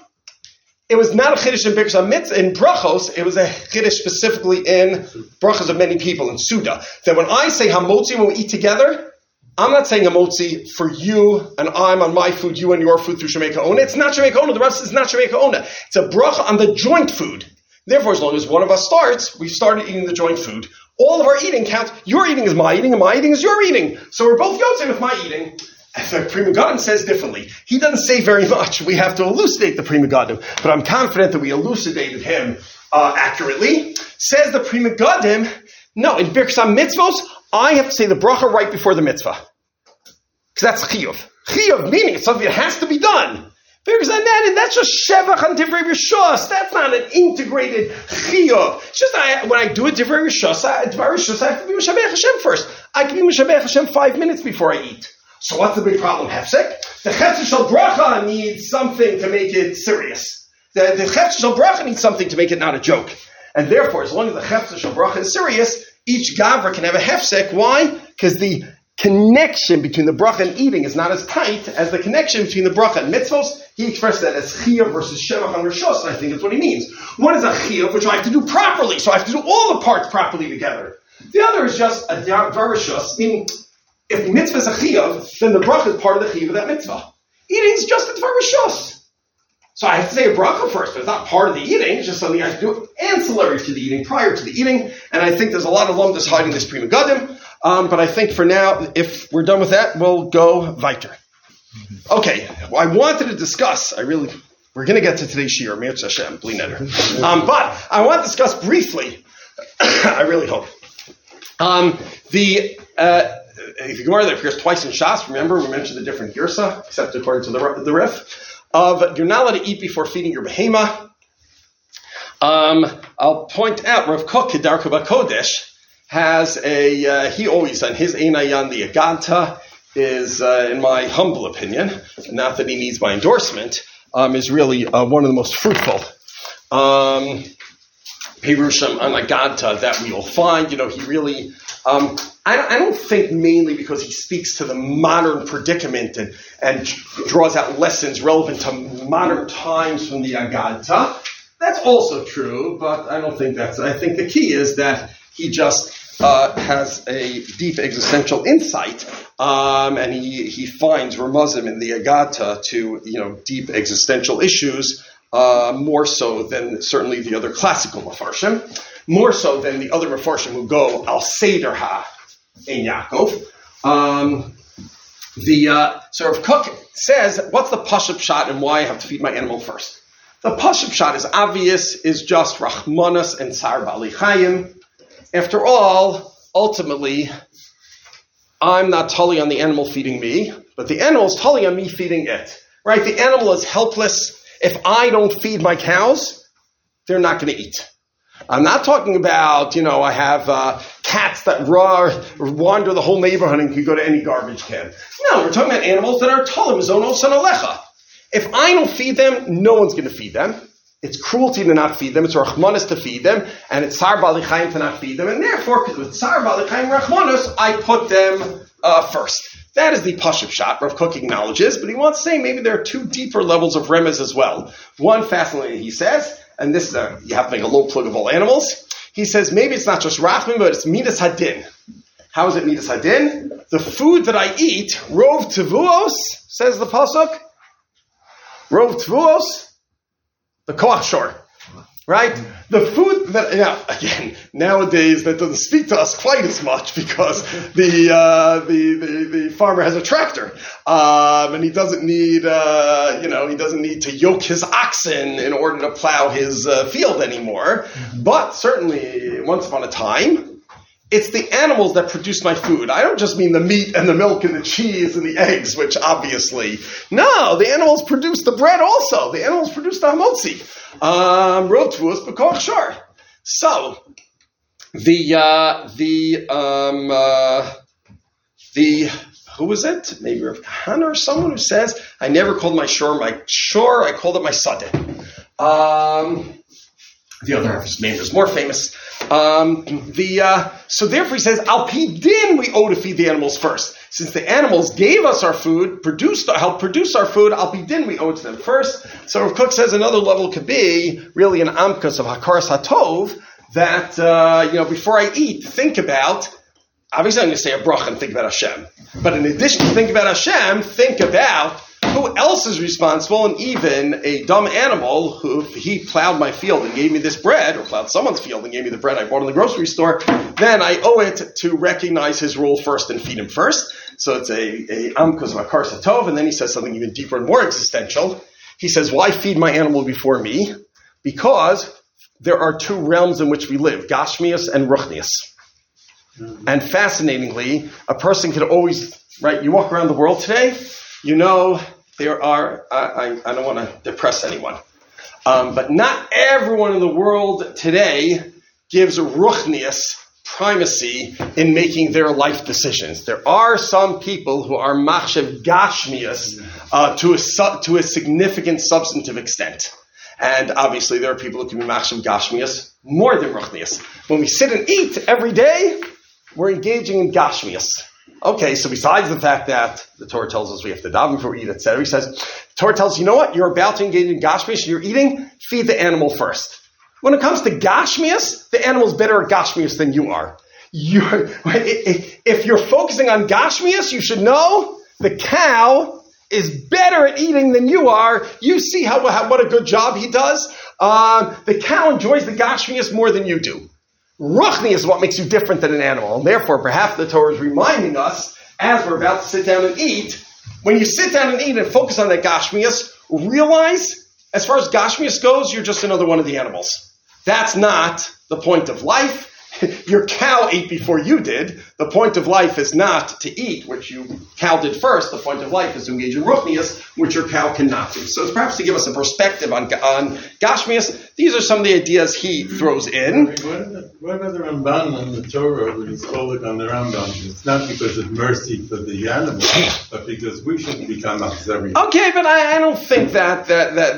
It was not a chiddush in Birkas HaMitzvah, in brachos, it was a chiddush specifically in brachos of many people, in Suda. That when I say hamotzi, when we eat together, I'm not saying hamotzi for you, and I'm on my food, you on your food through Shemeka Ona. It's not Shemeka Ona, the rest is not Shemeka Ona. It's a bracha on the joint food. Therefore, as long as one of us starts, we've started eating the joint food. All of our eating counts. Your eating is my eating, and my eating is your eating. So we're both yotzei with my eating. The Pri Megadim says differently. He doesn't say very much. We have to elucidate the Pri Megadim, but I'm confident that we elucidated him accurately. Says the Pri Megadim, no, in Birkas HaMitzvos, I have to say the bracha right before the mitzvah. Because that's chiyuv. Chiyuv, meaning it's something that has to be done. Birkas HaNenin, that's just shevach on Divrei Rishos. That's not an integrated chiyuv. It's just when I do a Divrei Rishos, I have to be Mishabech Hashem first. I can be Mishabech Hashem 5 minutes before I eat. So what's the big problem, hefsek? The chefzer shel bracha needs something to make it serious. The chefzer shel bracha needs something to make it not a joke. And therefore, as long as the chefzer shel bracha is serious, each gavra can have a hefsek. Why? Because the connection between the bracha and eating is not as tight as the connection between the bracha and mitzvos. He expressed that as chiyuv versus shevach on rishos, and I think that's what he means. One is a chiyuv, which I have to do properly, so I have to do all the parts properly together. The other is just a varishos, meaning if the mitzvah is a chiyuv, then the bracha is part of the chiyuv of that mitzvah. Eating is just a varishos. So I have to say a bracha first, but it's not part of the eating. It's just something I have to do ancillary to the eating, prior to the eating. And I think there's a lot of lumdus hiding this Pri Megadim. But I think for now, if we're done with that, we'll go weiter. Okay, I wanted to discuss, we're going to get to today's shiur, Me'etz Hashem, Bli Neder. But I want to discuss briefly, I really hope, the Gemara that appears twice in Shas. Remember, we mentioned the different girsa, except according to the Rif, of you're not allowed to eat before feeding your behema. I'll point out Rav Kook Kedarka Bakodesh has he always, on his Einayan, the Aganta, is, in my humble opinion, not that he needs my endorsement, is really one of the most fruitful Perushim on Aganta that we will find. He really, I don't think mainly because he speaks to the modern predicament and draws out lessons relevant to modern times from the Aganta. That's also true, but I don't think I think the key is that he just has a deep existential insight, and he finds Ramazim in the Agata to, deep existential issues, more so than certainly the other classical Mefarshim, more so than the other Mefarshim who go al Seder ha in Yaakov. So Rav Kook says, what's the Pashup shot and why I have to feed my animal first? The Pashup shot is obvious, is just Rachmanas and Tsar Bali Chayim. After all, ultimately, I'm not tully on the animal feeding me, but the animal is tully on me feeding it. Right? The animal is helpless. If I don't feed my cows, they're not going to eat. I'm not talking about, I have cats that wander the whole neighborhood and can go to any garbage can. No, we're talking about animals that are tully, mizono san alecha. If I don't feed them, no one's going to feed them. It's cruelty to not feed them. It's Rachmanis to feed them. And it's Tsar Bali Chaim to not feed them. And therefore, because with Tsar Bali Chaim Rachmanis, I put them first. That is the Pashup shot. Rav Kook acknowledges, but he wants to say maybe there are two deeper levels of remez as well. One fascinating, he says, and this you have to make a low plug of all animals. He says maybe it's not just Rachman, but it's Midas Hadin. How is it Midas Hadin? The food that I eat, Rov Tevuos, says the Pasuk. Rov Tevuos, the koach shor, right? The food that, again, nowadays that doesn't speak to us quite as much because the farmer has a tractor, and he doesn't need, he doesn't need to yoke his oxen in order to plow his field anymore. But certainly, once upon a time, it's the animals that produce my food. I don't just mean the meat and the milk and the cheese and the eggs, which obviously, no, the animals produce the bread also. The animals produce the hamotzi. Rotvus b'koach shor. So, who was it? Maybe Rav Kahana or someone who says, I never called my shor, I called it my sadeh. The other name is more famous. So therefore he says, Al Pi Din we owe to feed the animals first. Since the animals gave us our food, helped produce our food, Al Pi Din we owe it to them first. So Rav Kook says another level could be really an amkas of Hakaras HaTov, that, before I eat, think about, obviously I'm going to say a bracha and think about Hashem. But in addition to think about Hashem, think about who else is responsible, and even a dumb animal who, if he plowed my field and gave me this bread, or plowed someone's field and gave me the bread I bought in the grocery store, then I owe it to recognize his role first and feed him first. So it's a amkos of Hakaras HaTov, and then he says something even deeper and more existential. He says, why feed my animal before me? Because there are two realms in which we live, Gashmias and Ruchnias. And fascinatingly, a person could always, right, you walk around the world today, there are, I don't want to depress anyone, but not everyone in the world today gives Ruchnias primacy in making their life decisions. There are some people who are machshav gashmias to a significant substantive extent. And obviously there are people who can be machshav gashmias more than Ruchnias. When we sit and eat every day, we're engaging in gashmias. Okay, so besides the fact that the Torah tells us we have to daven before we eat, etc., he says, the Torah tells us, you know what? You're about to engage in gashmias, you're eating, feed the animal first. When it comes to gashmias, the animal's better at gashmias than you are. If you're focusing on gashmias, you should know the cow is better at eating than you are. You see what a good job he does. The cow enjoys the gashmias more than you do. Ruchni is what makes you different than an animal. And therefore, perhaps the Torah is reminding us, as we're about to sit down and eat, when you sit down and eat and focus on that gashmias, realize, as far as gashmias goes, you're just another one of the animals. That's not the point of life. Your cow ate before you did. The point of life is not to eat, which cow did first. The point of life is to engage in ruchnius, which your cow cannot do. So it's perhaps to give us a perspective on Gashmias. These are some of the ideas he throws in. What about the Ramban and the Torah when he's called on the Rambam? It's not because of mercy for the animal, but because we should become Achzari. Okay, but I don't think that's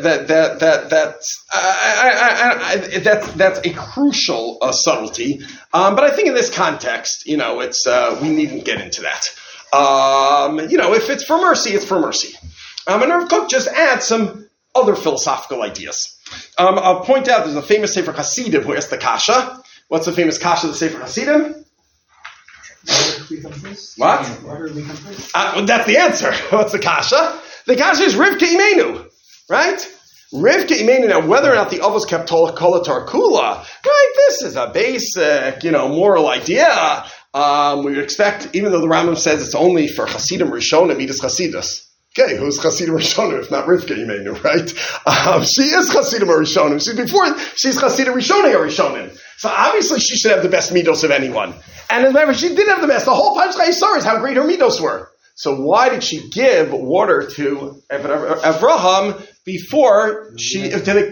a crucial subtlety. But I think in this context, it's we needn't get into that. If it's for mercy, it's for mercy. And Rav Kook just adds some other philosophical ideas. I'll point out there's a famous Sefer Hasidim who asked the Kasha. What's the famous Kasha of the Sefer Hasidim? What? That's the answer. What's the Kasha? The Kasha is Rivka Imenu, right? Rivka Imenu. Now, whether or not the Avos kept Kol Kula, right? This is a basic, moral idea. We would expect, even though the Rambam says it's only for Hasidim Rishonim, Midas Chasidus. Okay, who's Hasidim Rishonim if not Rivka Imenu, right? She is Hasidim Rishonim. She's Hasidim Rishonim. So obviously she should have the best midos of anyone. And remember, she did have the best. The whole Parshas Chayesar is how great her midos were. So why did she give water to Avraham before she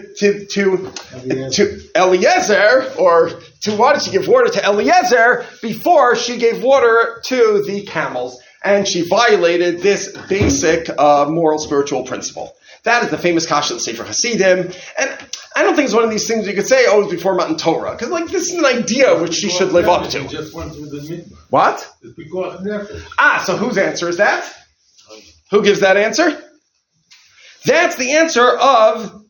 to Eliezer, or why did she give water to Eliezer before she gave water to the camels? And she violated this basic moral spiritual principle. That is the famous Kasha of the Sefer Hasidim. And I don't think it's one of these things you could say, it was before Matan Torah. Because this is an idea which she should live up to. What? So whose answer is that? Who gives that answer? That's the answer of,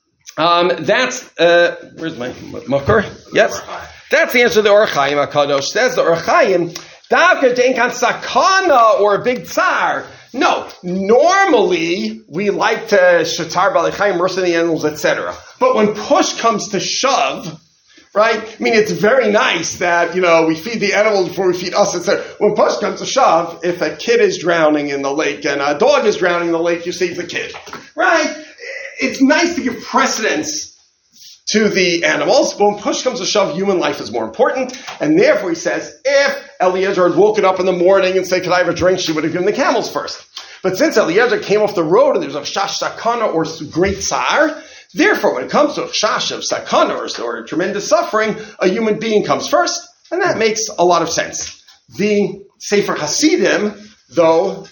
where's my Makar? Yes. That's the answer to the Or Chaim HaKadosh. Says the Or Chaim, Davka Denkan Sakana or a big tsar. No, normally we like to shatar balei mercy the animals, etc. But when push comes to shove, right? I mean, it's very nice that, we feed the animals before we feed us, etc. When push comes to shove, if a kid is drowning in the lake and a dog is drowning in the lake, you save the kid, right? It's nice to give precedence to the animals, but when push comes to shove, human life is more important, and therefore he says, if Eliezer had woken up in the morning and said, "Could I have a drink?" she would have given the camels first. But since Eliezer came off the road and there's a shash sakana or great tsar, therefore when it comes to a shash of sakana or tremendous suffering, a human being comes first, and that makes a lot of sense. The Sefer Hasidim, though,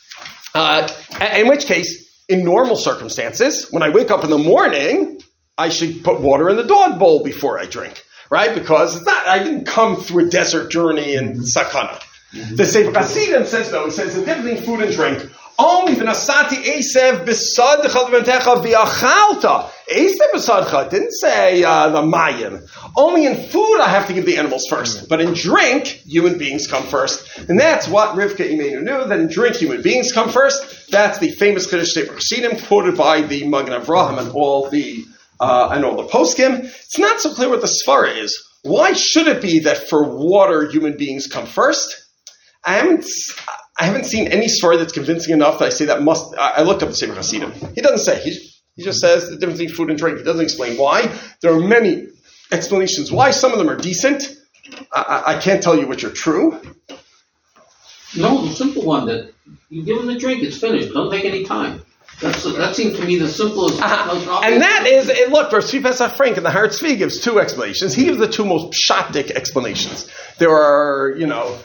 in which case, in normal circumstances, when I wake up in the morning, I should put water in the dog bowl before I drink, right? Because I didn't come through a desert journey in sakana. The Sefer Hasidim says, though, it says the difference between food and drink. Only v'nasati esev b'sadcha v'mentecha v'achalta. Esev b'sadcha didn't say the mayim. Only in food I have to give the animals first. But in drink, human beings come first. And that's what Rivka Imenu knew, that in drink, human beings come first. That's the famous Kiddush Sefer Hasidim quoted by the Magen Avraham and all the poskim. It's not so clear what the svara is. Why should it be that for water human beings come first? I haven't seen any story that's convincing enough that I say that must. I looked up the Sefer Hasidim. He doesn't say. He just says the difference between food and drink. He doesn't explain why. There are many explanations why. Some of them are decent. I can't tell you which are true. No, the simple one that you give them the drink, it's finished. Don't take any time. That seemed to me the simplest. And that is, look, Rav Tzvi Pesach Frank in the Har Tzvi gives two explanations. He gives the two most pshatic explanations. There are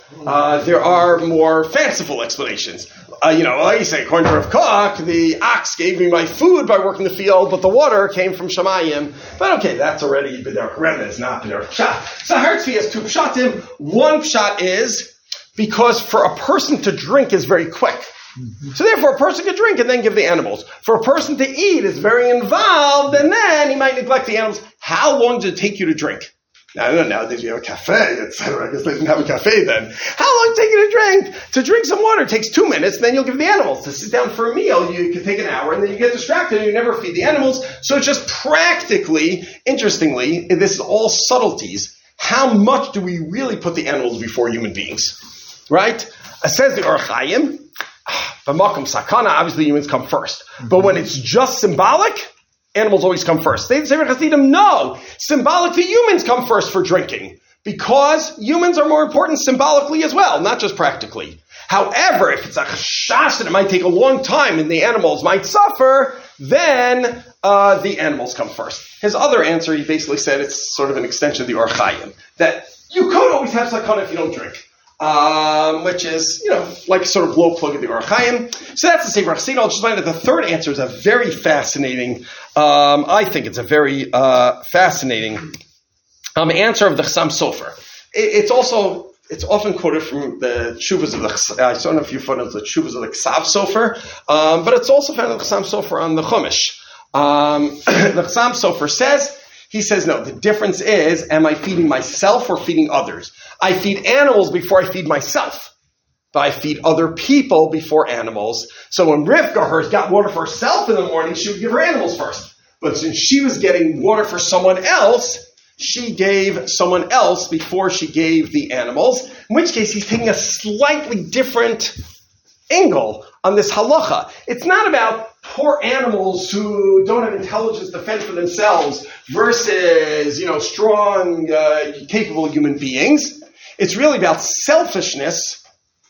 more fanciful explanations. You say, according to Rav Kook, the ox gave me my food by working the field, but the water came from Shamayim. But okay, that's already B'derech Remez, not B'derech Pshat. So Har Tzvi has two pshatim. One pshat is because for a person to drink is very quick. So therefore, a person could drink and then give the animals. For a person to eat is very involved, and then he might neglect the animals. How long does it take you to drink? Now, I don't know, nowadays we have a cafe, etc. I guess they didn't have a cafe then. How long does it take you to drink? To drink some water takes 2 minutes, and then you'll give the animals. To sit down for a meal, you can take an hour, and then you get distracted, and you never feed the animals. So it's just practically, interestingly, this is all subtleties. How much do we really put the animals before human beings? Right? It says the Or Chaim, B'makom sakana, obviously humans come first. But when it's just symbolic, animals always come first. They say Hasidim, no. Symbolically, humans come first for drinking. because humans are more important symbolically as well, not just practically. However, if it's a chashash and it might take a long time and the animals might suffer, then the animals come first. His other answer, he basically said it's sort of an extension of the Or Chaim, that you could always have sakana if you don't drink. Which is, like sort of low plug of the Or Chaim. So that's the Sefer Chassidah. I'll just find that the third answer is a very fascinating, I think it's a very fascinating answer of the Chassam Sofer. It's often quoted from the Shuvas of the, I don't know if you've found the Shuvas of the Ksav Sofer, but it's also found in the Chassam Sofer on the Chumash. The Chassam Sofer says, he says, no, the difference is, am I feeding myself or feeding others? I feed animals before I feed myself. But I feed other people before animals. So when Rivka got water for herself in the morning, she would give her animals first. But since she was getting water for someone else, she gave someone else before she gave the animals. In which case, he's taking a slightly different angle on this halacha. It's not about poor animals who don't have intelligence to fend for themselves versus, strong, capable human beings. It's really about selfishness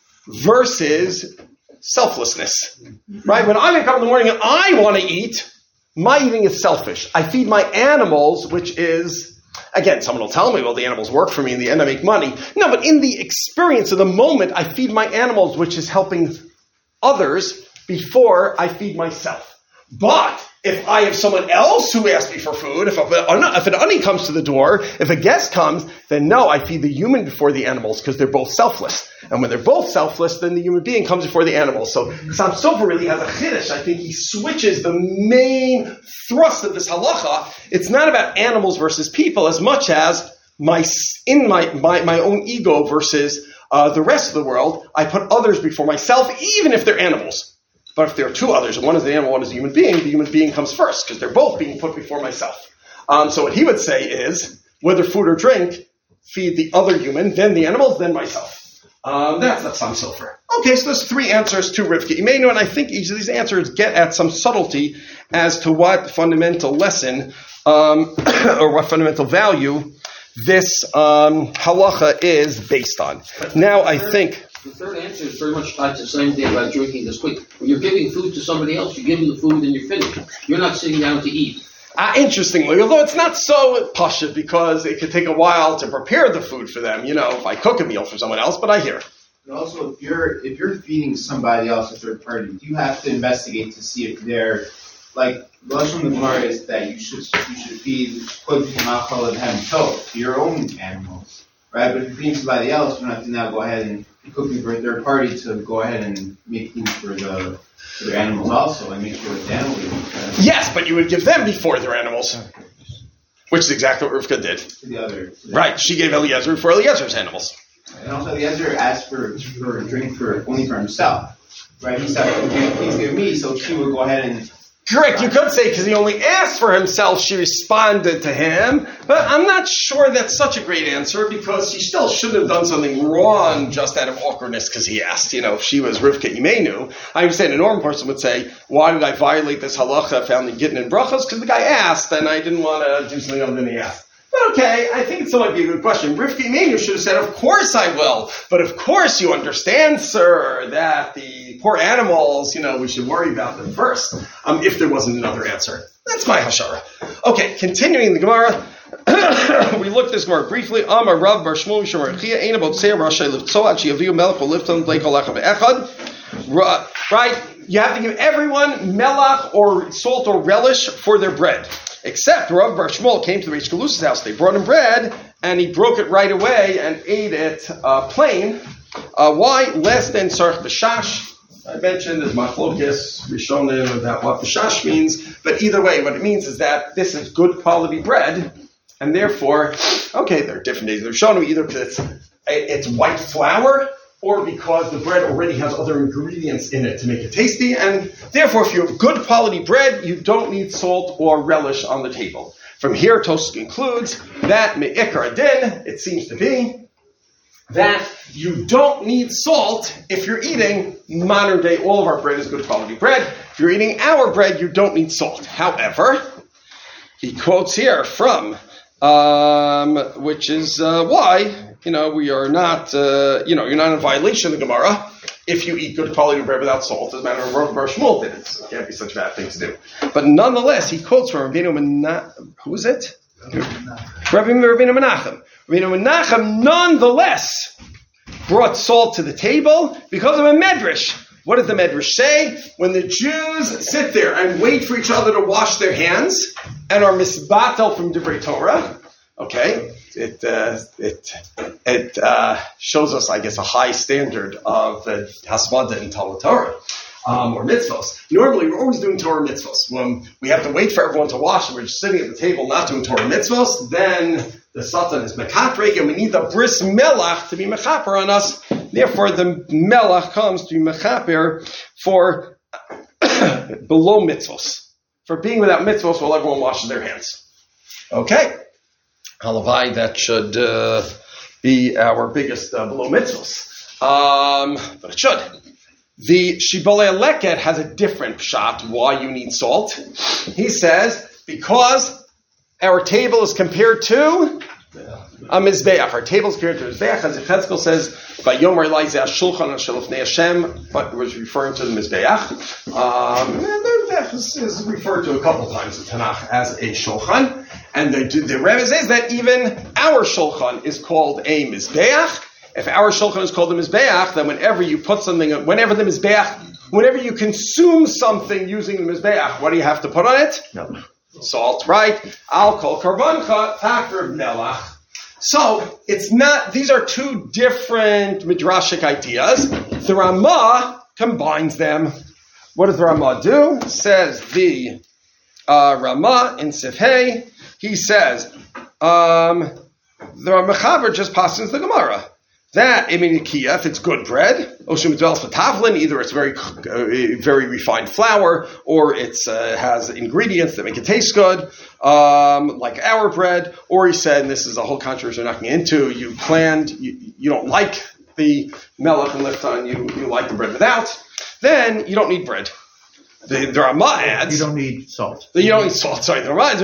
versus selflessness. Right? When I wake up in the morning and I want to eat, my eating is selfish. I feed my animals, which is, again, someone will tell me, well, the animals work for me, in the end I make money. No, but in the experience of the moment, I feed my animals, which is helping others before I feed myself. But if I have someone else who asks me for food, if an ani comes to the door, if a guest comes, then no, I feed the human before the animals because they're both selfless. And when they're both selfless, then the human being comes before the animals. So Chassam Sofer really has a chiddush. I think he switches the main thrust of this halacha. It's not about animals versus people as much as my own ego versus the rest of the world. I put others before myself, even if they're animals. But if there are two others, and one is the animal, one is the human being comes first, because they're both being put before myself. So what he would say is, whether food or drink, feed the other human, then the animals, then myself. That's the Chassam Sofer. Okay, so there's three answers to Rivka Imenu, and I think each of these answers get at some subtlety as to what fundamental lesson, or what fundamental value this halacha is based on. Now, I think... The third answer is very much tied to the same thing about drinking this quick. When you're giving food to somebody else, you give them the food and you're finished. You're not sitting down to eat. Interestingly, although it's not so pashut because it could take a while to prepare the food for them, if I cook a meal for someone else, but I hear. And also, if you're feeding somebody else, a third party, you have to investigate to see if they're, like, the lesson of the Gemara is that you should feed your own animals, right? But if you're feeding somebody else, you don't have to now go ahead and cooking for a third party to go ahead and make things for their animals also and make sure that the animals. Yes, but you would give them before their animals, which is exactly what Rivka did. Right, she gave Eliezer before Eliezer's animals. And also Eliezer asked for a drink only for himself, right? He said, "Please give me," so she would go ahead and. Correct, you could say because he only asked for himself, she responded to him. But I'm not sure that's such a great answer because she still shouldn't have done something wrong just out of awkwardness because he asked. If she was Rivka Imenu, I understand a normal person would say, why did I violate this halacha found in Gittin and Brachos? Because the guy asked and I didn't want to do something other than he asked. But okay, I think it still might be a good question. Rivka Imenu should have said, of course I will. But of course you understand, sir, that the poor animals, we should worry about them first, if there wasn't another answer. That's my hashara. Okay, continuing the Gemara. We looked at this Gemara briefly. Amar Rav Bar Shmuel Shemar Chia Ein Abot Seir Rashay Livtzoat Sheyaviu Melech Olifton Blei Kol Lechem Echad. Right, you have to give everyone melach or salt or relish for their bread. Except Rav Bar Shmuel came to the Reish Galus's house. They brought him bread, and he broke it right away and ate it plain. Why? Less than Sarch B'Shash. I mentioned there's Machlokes Rishonim about what B'Shash means, but either way, what it means is that this is good quality bread, and therefore, okay, there are different days of Rishonim, either because it's white flour, or because the bread already has other ingredients in it to make it tasty, and therefore if you have good quality bread, you don't need salt or relish on the table. From here, Tosfos concludes that me'ikar adin, it seems to be, that you don't need salt if you're eating modern day, all of our bread is good quality bread. If you're eating our bread, you don't need salt. However, he quotes here from which is why, we are not, you're not in violation of the Gemara if you eat good quality bread without salt, as a matter of Bar Shmuel did. It can't be such a bad thing to do. But nonetheless, he quotes from Rabbeinu Menachem. Who is it? Rabbeinu Menachem. Rabbeinu Menachem nonetheless brought salt to the table because of a medrash. What does the medrash say? When the Jews sit there and wait for each other to wash their hands and are misbatel from Divrei Torah, okay, it shows us, I guess, a high standard of hasbada in Talmud Torah. Or mitzvos. Normally, we're always doing Torah mitzvos. When we have to wait for everyone to wash and we're just sitting at the table not doing Torah mitzvos, then the Satan is mekatrik, and we need the bris melach to be mechaper on us. Therefore, the melach comes to be mechaper for below mitzvos. For being without mitzvos while everyone washes their hands. Okay. Halavai, that should be our biggest below mitzvos. But it should. The Shibolei Leket has a different pshat why you need salt. He says, because our table is compared to a mizbeach. Our table is compared to a mizbeach, as Yechezkel says, Vayomer Elai Zeh HaShulchan HaShelofnei Hashem, but was referring to the mizbeach. And the mizbeach is referred to a couple times in Tanakh as a shulchan. And the Rebbe says that even our shulchan is called a mizbeach. If our shulchan is called the mizbeach, then whenever you put something, whenever you consume something using the mizbeach, what do you have to put on it? No. Salt, right? Al kol karbancha takriv melach. So it's not; these are two different midrashic ideas. The Ramah combines them. What does the Ramah do? Says the Ramah in Sifhei. He says the Mechaber just passes the Gemara. That, if it's good bread, either it's very refined flour, or it has ingredients that make it taste good, like our bread, or he said, and this is a whole controversy we're not getting into, you don't like the melech and lifton, you like the bread without, then you don't need bread. The Ramah adds... You don't need salt. You don't need salt, sorry. The Ramah adds,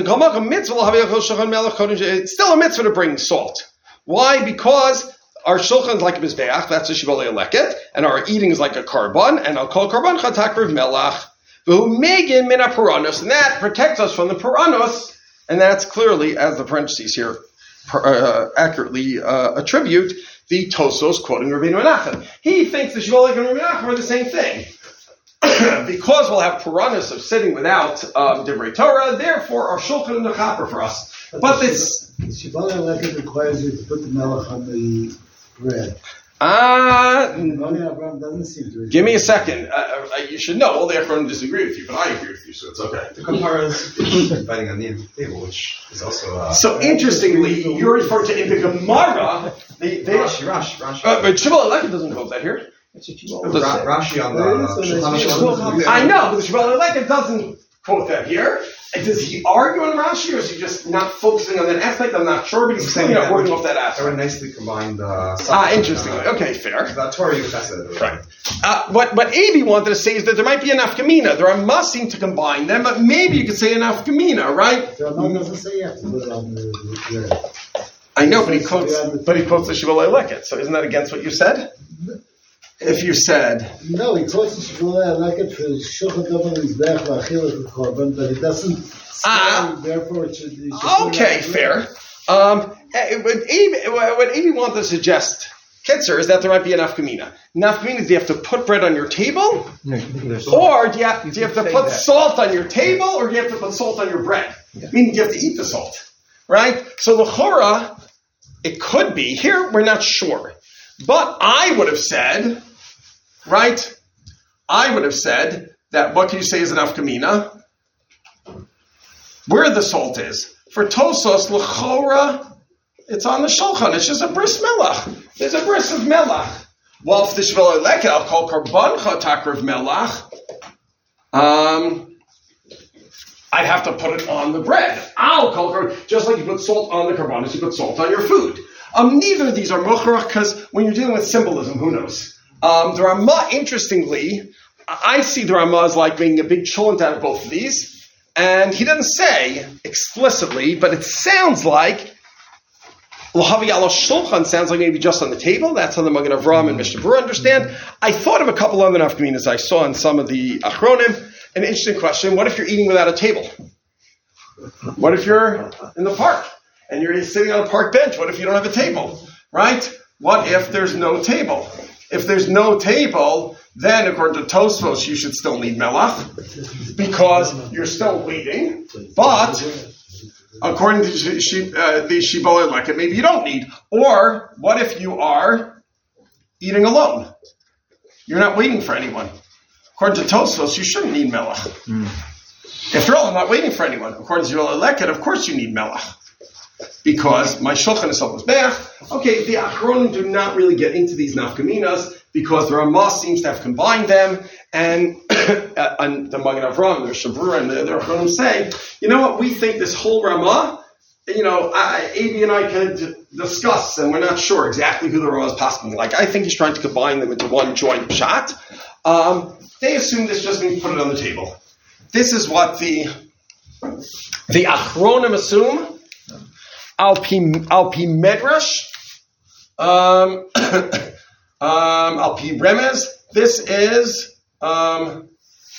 it's still a mitzvah to bring salt. Why? Because our shulchan is like a mizbeach, that's a shibolei leket, and our eating is like a korban, and I'll call korban chatakriv melach, v'hu megin min ha-puranos, and that protects us from the puranos, and that's clearly, as the parentheses here accurately attribute, the Tosos quoting Rabbeinu Menachem. He thinks the shibolei leket and Rabbeinu Menachem are the same thing. Because we'll have puranos of sitting without divrei Torah, therefore our shulchan is mechaper for us. But this... Shibolei leket requires you to put the melech on the bread. Doesn't seem to. Give me a second. You should know. All the Ephraim disagree with you, but I agree with you, so it's okay. The Gemara is fighting on the table, which is also. So interestingly, you're referring to in the Gemara. Rashi. But Shibolei leket doesn't quote that here. Rashi on the. I know, but the Shibolei leket doesn't quote that here. Does he argue on Rashi, or is he just not focusing on that aspect? I'm not sure, but he's working off that aspect. I would nicely combine the... interestingly. Okay, fair. The Torah you tested. Right. What Avi wanted to say is that there might be an afkamina. There are must-seem to combine them, but maybe you could say an afkamina, right? The Ramah doesn't say you have to put it on the bread. I know, but he quotes the Shibolei leket, so isn't that against what you said? If you said... No, he quotes the Shibolei leket for Shulchan Tov Mizbeach V'Achilas Korban, but it doesn't say, therefore it should be... Okay, fair. What Avi wanted to suggest, Kitzer, is that there might be an afkamina. Nafkamina is, do you have to put bread on your table? Or do you have to put salt on your table, or do you have to put salt on your bread? Yeah. Meaning you have to eat the salt. Right? So l'chora, it could be. Here, we're not sure. But I would have said, right? I would have said that what can you say is an afkamina? Where the salt is. For Tosos, l'chora, it's on the shulchan. It's just a bris melach. There's a bris of melach. Well, if the Shibolei leket, I'll call korbancha takriv melach. I'd have to put it on the bread. I'll call korban, just like you put salt on the korbanos, you put salt on your food. Neither of these are mochrach, because when you're dealing with symbolism, who knows? The Ramah, interestingly, I see the Ramah as like being a big chulent out of both of these. And he doesn't say explicitly, but it sounds like L'havi ala shulchan sounds like maybe just on the table. That's how the Magen Avraham and Mishnah Berurah understand. I thought of a couple other nafkaminas I saw in some of the Achronim. An interesting question: what if you're eating without a table? What if you're in the park and you're sitting on a park bench? What if you don't have a table? Right? What if there's no table? If there's no table, then according to Tosfos, you should still need melach because you're still waiting. But according to the Shibboleth Leket, maybe you don't need. Or what if you are eating alone? You're not waiting for anyone. According to Tosfos, you shouldn't need melach. After all, I'm not waiting for anyone. According to Shibboleth Leket, of course you need melach. Because my shulchan is almost back. Okay, the Achronim do not really get into these nafkaminas because the Ramah seems to have combined them, and the Magen Avraham, the Mishnah Berurah, and the Achronim say, you know what, we think this whole Ramah, Avi and I could discuss, and we're not sure exactly who the Ramah is possibly like. I think he's trying to combine them into one joint pshat. They assume this just means put it on the table. This is what the Achronim assume. Al pi medrash, al pi remez. This is the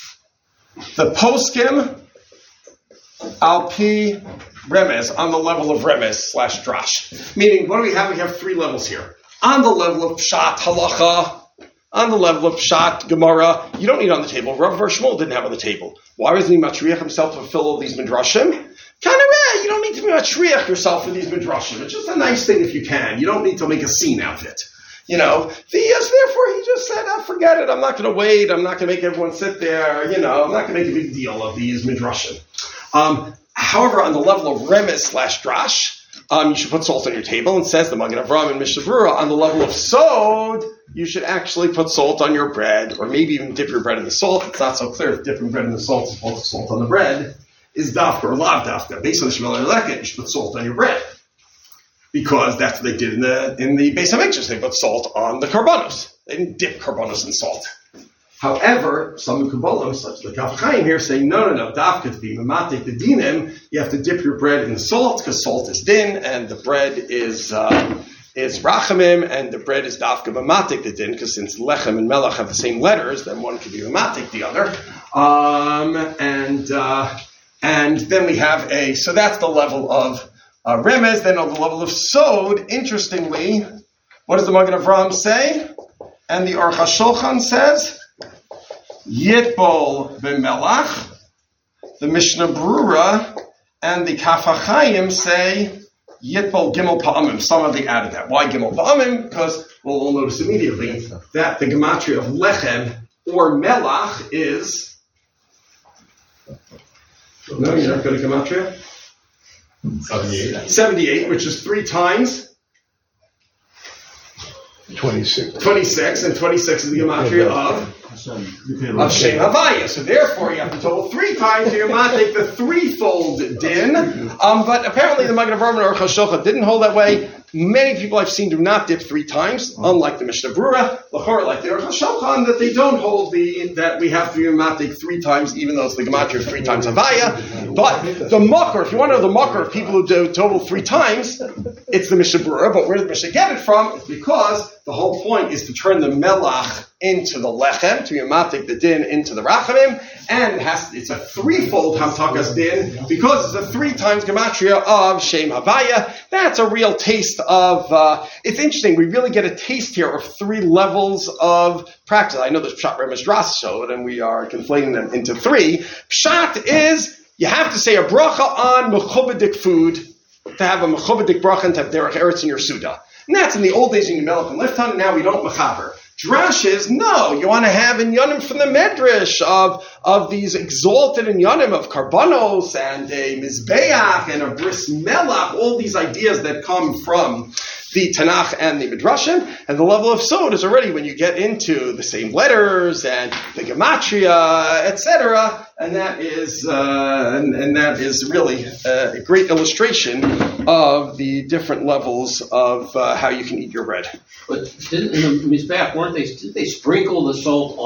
poskim al pi remez on the level of remez / drash. Meaning, what do we have? We have three levels here. On the level of pshat halacha, on the level of pshat gemara, you don't need on the table. Rav Shmuel didn't have on the table. Why wasn't he matriach himself to fulfill all these midrashim? Kind of rare. You don't need to be matriach yourself for these midrashim. It's just a nice thing if you can. You don't need to make a scene out of it. Therefore he just said, forget it. I'm not going to wait. I'm not going to make everyone sit there. I'm not going to make a big deal of these midrashim. However, on the level of remez / drash, you should put salt on your table. And says the Magen Avraham and Mishnah Berurah, on the level of sod, you should actually put salt on your bread, or maybe even dip your bread in the salt. It's not so clear if dipping bread in the salt is supposed to salt on the bread is dafka or lav dafka. Based on the Shibboleth Leket, you should put salt on your bread. Because that's what they did in the Beis HaMikdash. They put salt on the karbanos. They didn't dip karbanos in salt. However, some Kabbalah, such as the Kaf Chaim here, say, no, dafka to be mamatik the dinim, you have to dip your bread in the salt, because salt is din, and the bread is rachamim, and the bread is dafka mamatik the din, because since lechem and melech have the same letters, then one can be mamatik the other. And then we have so that's the level of remez. Then on the level of sod, interestingly, what does the Magen Avraham say? And the Aruch HaShulchan says, Yitbol b'melach. The Mishnah Berurah and the Kaf HaChaim say, Yitbol gimel pa'amim. Some of they added that. Why gimel pa'amim? Because we'll all notice immediately that the gematria of lechem or melach is... No, you're not going to gematria? 78, which is 3 times 26. 26, and 26 is the gematria of Shem Havaya. So therefore, you have to total 3 times, so you might take the threefold din. But apparently the Magen Avraham and Aruch HaShulchan didn't hold that way. Many people I've seen do not dip 3 times, unlike the Mishnah Berurah, like the Aruch HaShulchan, that they don't hold that we have to be matik 3 times, even though it's the gematria of 3 times Havaya. But the makor, if you want to know the makor of people who do total 3 times, it's the Mishnah Berurah. But where the Mishnah get it from is because the whole point is to turn the melach into the lechem, to be matik the din into the rachamim, and it's a threefold hamtakas din because it's a 3 times gematria of Shem Havaya. That's a real taste of. It's interesting. We really get a taste here of 3 levels of practice. I know there's pshat, remez, drash, and we are conflating them into 3. Pshat is you have to say a bracha on mechubadik food to have a mechubadik bracha and to have derech eretz in your suda. And that's in the old days in Melech and Lifton, and now we don't mechaber. Drash is, no, you want to have inyanim from the Medrash of these exalted inyanim of karbanos and a mizbeach and a bris melach, all these ideas that come from the Tanakh and the Midrashim, and the level of sod is already when you get into the same letters and the gematria, etc. And that is really a great illustration of the different levels of how you can eat your bread. But in the Mizbeach, didn't they sprinkle the salt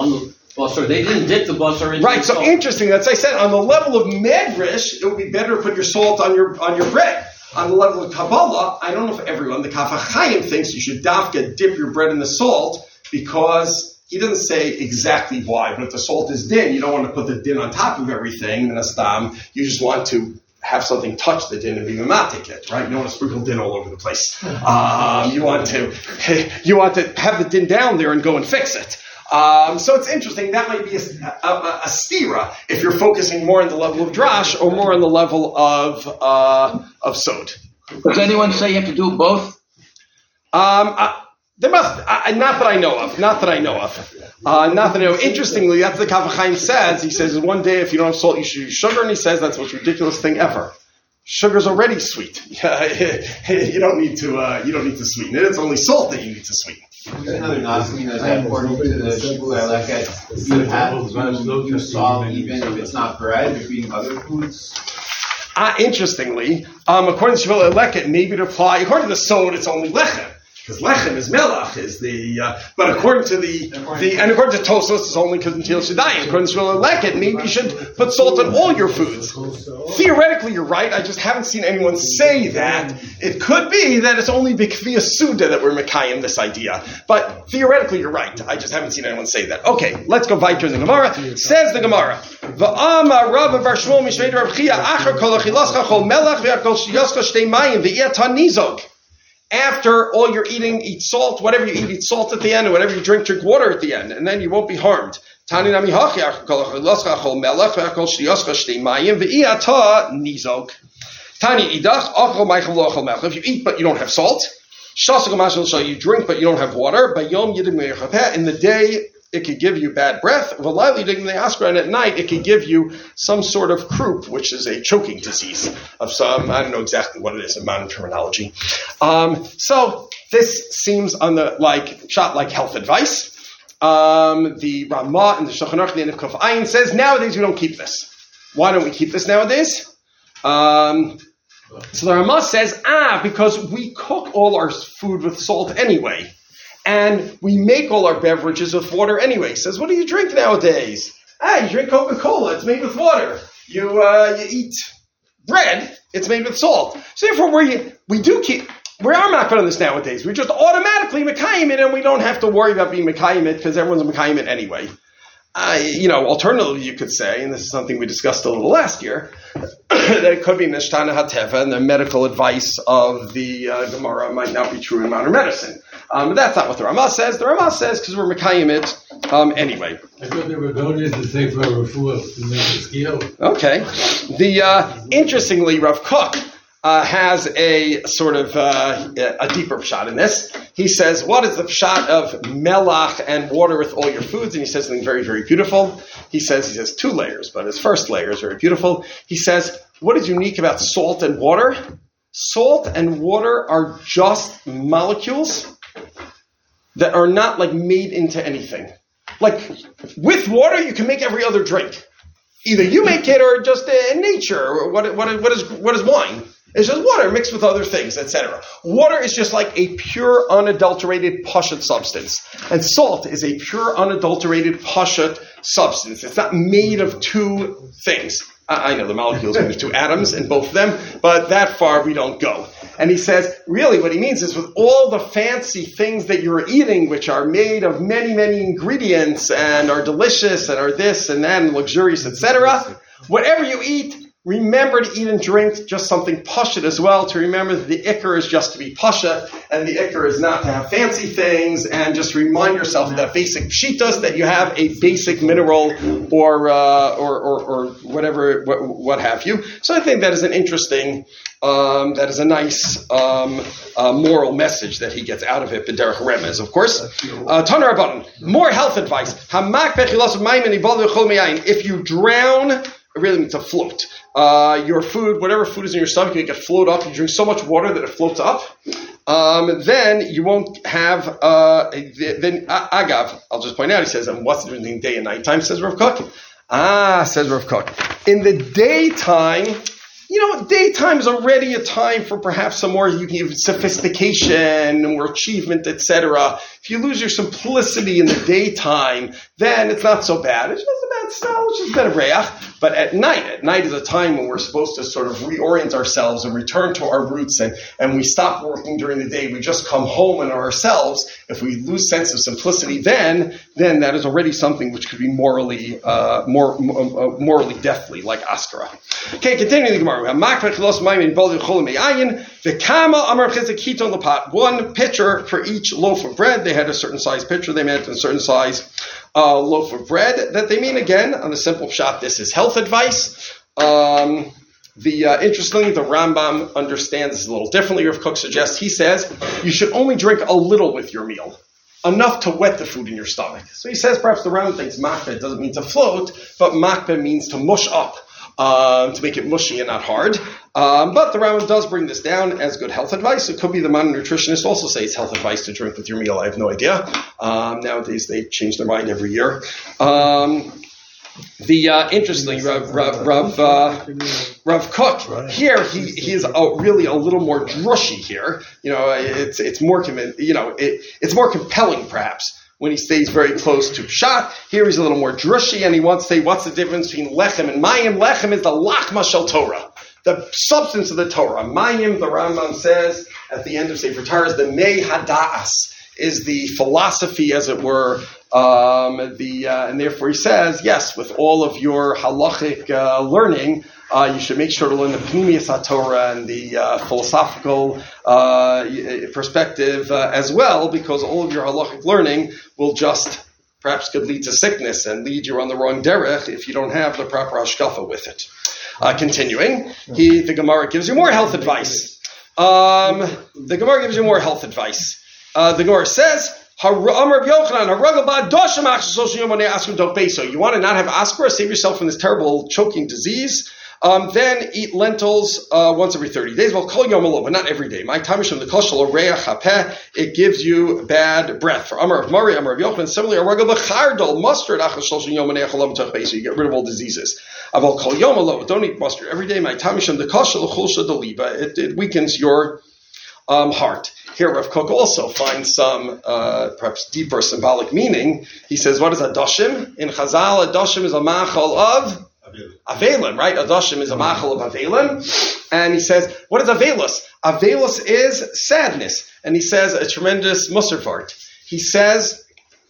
basar. They didn't dip the basar into Right, the so salt. interesting. That's I said on the level of medrash, it would be better to put your salt on your bread. On the level of Kabbalah, I don't know if everyone, the Kaf HaChaim thinks you should dafka dip your bread in the salt because he doesn't say exactly why. But if the salt is din, you don't want to put the din on top of everything. You just want to have something touch the din and be mematik it, right? You don't want to sprinkle din all over the place. You want to have the din down there and go and fix it. So it's interesting. That might be a stira if you're focusing more on the level of drash or more on the level of sod. Does anyone say you have to do both? There must, not that I know of. Interestingly, that's the Kaf HaChaim says. He says one day if you don't have salt, you should use sugar, and he says that's the most ridiculous thing ever. Sugar's already sweet. You don't need to sweeten it. It's only salt that you need to sweeten. There's another Nazim that according to the Shibud Aleket, you would have to use salt even if it's not bread, if you're eating other foods. Interestingly, according to Shibud Aleket, maybe to apply, according to the sod, it's only lechem. Because lechem is melach, but according to and according to Tosfos, it's only because until Shaddai. According to Shmuel Leket, maybe you should put salt on all your foods. Theoretically, you're right. I just haven't seen anyone say that. It could be that it's only B'Kviyah Suda that we're Mekayim this idea. But theoretically, you're right. I just haven't seen anyone say that. Okay, let's go weiter in the Gemara. Says the Gemara, V'ama Rav Bar Shmuel Mishvei Rav Chia Achar Kol Achilascha Chol Melach V'Akol Shiyoscha Shtei Mayim V'Yatan Nizog. After all you're eating, eat salt. Whatever you eat salt at the end. And whatever you drink water at the end. And then you won't be harmed. If you eat but you don't have salt, you drink but you don't have water, in the day it could give you bad breath, and at night it could give you some sort of croup, which is a choking disease of some, I don't know exactly what it is in modern terminology. So this seems shot like health advice. The Ramah and the Shulchan Aruch, the end of Kuf Ayin, says nowadays we don't keep this. Why don't we keep this nowadays? So the Ramah says, because we cook all our food with salt anyway. And we make all our beverages with water anyway. He says, what do you drink nowadays? You drink Coca-Cola. It's made with water. You eat bread. It's made with salt. So therefore, we are makbid on this nowadays. We just automatically mekayim it, and we don't have to worry about being mekayim it because everyone's mekayim it anyway. Alternatively, you could say, and this is something we discussed a little last year, that it could be Nishtana Hateva, and the medical advice of the Gemara might not be true in modern medicine. But that's not what the Ramah says. The Ramah says because we're mekayim it anyway. I thought they were going to say for refuah to make a skill. Okay. Interestingly, Rav Kook has a sort of a deeper pshat in this. He says, what is the pshat of melach and water with all your foods? And he says something very, very beautiful. He says 2 layers, but his first layer is very beautiful. He says, what is unique about salt and water? Salt and water are just molecules that are not made into anything. With water, you can make every other drink. Either you make it or just in nature. Or what is wine? It's just water mixed with other things, etc. Water is just like a pure, unadulterated pashut substance. And salt is a pure, unadulterated pashut substance. It's not made of 2 things. I know the molecules are 2 atoms in both of them, but that far we don't go. And he says, really what he means is with all the fancy things that you're eating, which are made of many, many ingredients and are delicious and are this and that and luxurious, etc., whatever you eat, remember to eat and drink just something pashut as well, to remember that the ikar is just to be pashut, and the ikar is not to have fancy things, and just remind yourself of that basic pshitas, that you have a basic mineral or whatever, what have you. So I think that is an interesting, that is a nice moral message that he gets out of it, B'derech Remez, of course. Taner Rabbanan, more health advice. If you drown, it really means to float. Your food, whatever food is in your stomach, you can float up. You drink so much water that it floats up. Then you won't have, Agav, I'll just point out, he says, and what's the difference between day and nighttime, says Rav Kook? Says Rav Kook. In the daytime, daytime is already a time for perhaps some more sophistication, more achievement, etc. If you lose your simplicity in the daytime, then it's not so bad. It's just a bad smell, it's just a bit of reach. But at night is a time when we're supposed to sort of reorient ourselves and return to our roots, and we stop working during the day. We just come home and are ourselves. If we lose sense of simplicity, then that is already something which could be morally deathly, like askara. Okay, continuing the Gemara. One pitcher for each loaf of bread. They had a certain size pitcher. They meant a certain size loaf of bread. That they mean, again, on the simple pshat, this is health advice. Interestingly, the Rambam understands this a little differently. Rav Kook suggests, he says, you should only drink a little with your meal, enough to wet the food in your stomach. So he says, perhaps the Rambam thinks makbeh doesn't mean to float, but makbeh means to mush up, to make it mushy and not hard. But the Rambam does bring this down as good health advice. It could be the modern nutritionist also say it's health advice to drink with your meal. I have no idea. Nowadays they change their mind every year. Interestingly, Rav Kook here, he is really a little more drushy here. It's more it's more compelling perhaps when he stays very close to pshat. Here he's a little more drushy, and he wants to say, what's the difference between lechem and mayim? Lechem is the lachma shel Torah, the substance of the Torah. Mayim, the Rambam says at the end of Sefer Torah, is the mei hada'as, is the philosophy, as it were, and therefore he says, yes, with all of your halachic learning, you should make sure to learn the Pnimius HaTorah and the philosophical perspective as well, because all of your halachic learning will perhaps could lead to sickness and lead you on the wrong derech if you don't have the proper hashkafa with it. Continuing, the Gemara gives you more health advice. The Gemara says, you want to not have askara, save yourself from this terrible choking disease, then eat lentils once every 30 days. Well, kol yom but not every day. My time is from the koshel reach hapeh. It gives you bad breath. For Amar of Mari, Amar of Yochanan, similarly, mustard, you get rid of all diseases. Aval kol yom don't eat mustard every day. My time is from the koshel chulsha deliba. It weakens your heart. Here, Rav Kook also finds some perhaps deeper symbolic meaning. He says, what is Adashim? In Chazal, Adashim is a machal of Avelim, right? Adashim is a machal of Avelim. And he says, what is Avelus? Avelus is sadness. And he says a tremendous musarvart. He says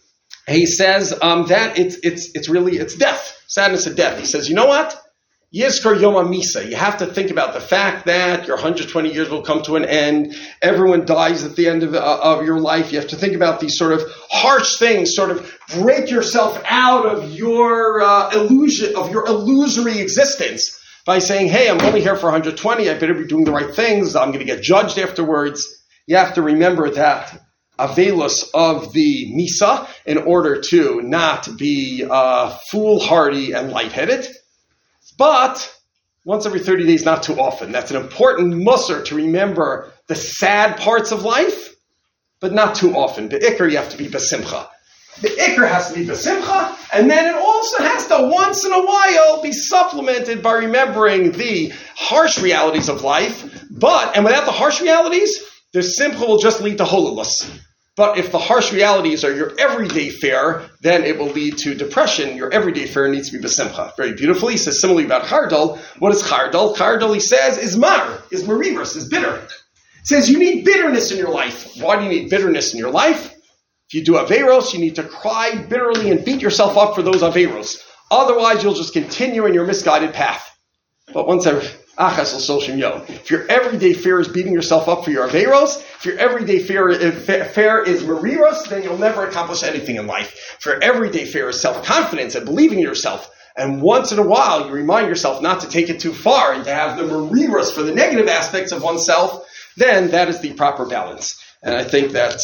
that it's death, sadness of death. He says, you know what? Yizkar Yom HaMisa. You have to think about the fact that your 120 years will come to an end. Everyone dies at the end of your life. You have to think about these sort of harsh things, sort of break yourself out of your illusion, of your illusory existence by saying, hey, I'm only here for 120. I better be doing the right things. I'm going to get judged afterwards. You have to remember that avelus of the Misa in order to not be foolhardy and lightheaded. But once every 30 days, not too often. That's an important musar to remember the sad parts of life, but not too often. Be'ikr, you have to be besimcha. The ikr has to be besimcha, and then it also has to once in a while be supplemented by remembering the harsh realities of life. And without the harsh realities, the simcha will just lead to holilus. But if the harsh realities are your everyday fare, then it will lead to depression. Your everyday fare needs to be besimcha. Very beautifully. He says similarly about chardal. What is chardal? Chardal, he says, is marirus, is bitter. He says you need bitterness in your life. Why do you need bitterness in your life? If you do averos, you need to cry bitterly and beat yourself up for those averos. Otherwise, you'll just continue in your misguided path. But once if your everyday fear is beating yourself up for your averos, if your everyday fear is mariros, then you'll never accomplish anything in life. If your everyday fear is self-confidence and believing in yourself, and once in a while you remind yourself not to take it too far and to have the mariros for the negative aspects of oneself, then that is the proper balance. And I think that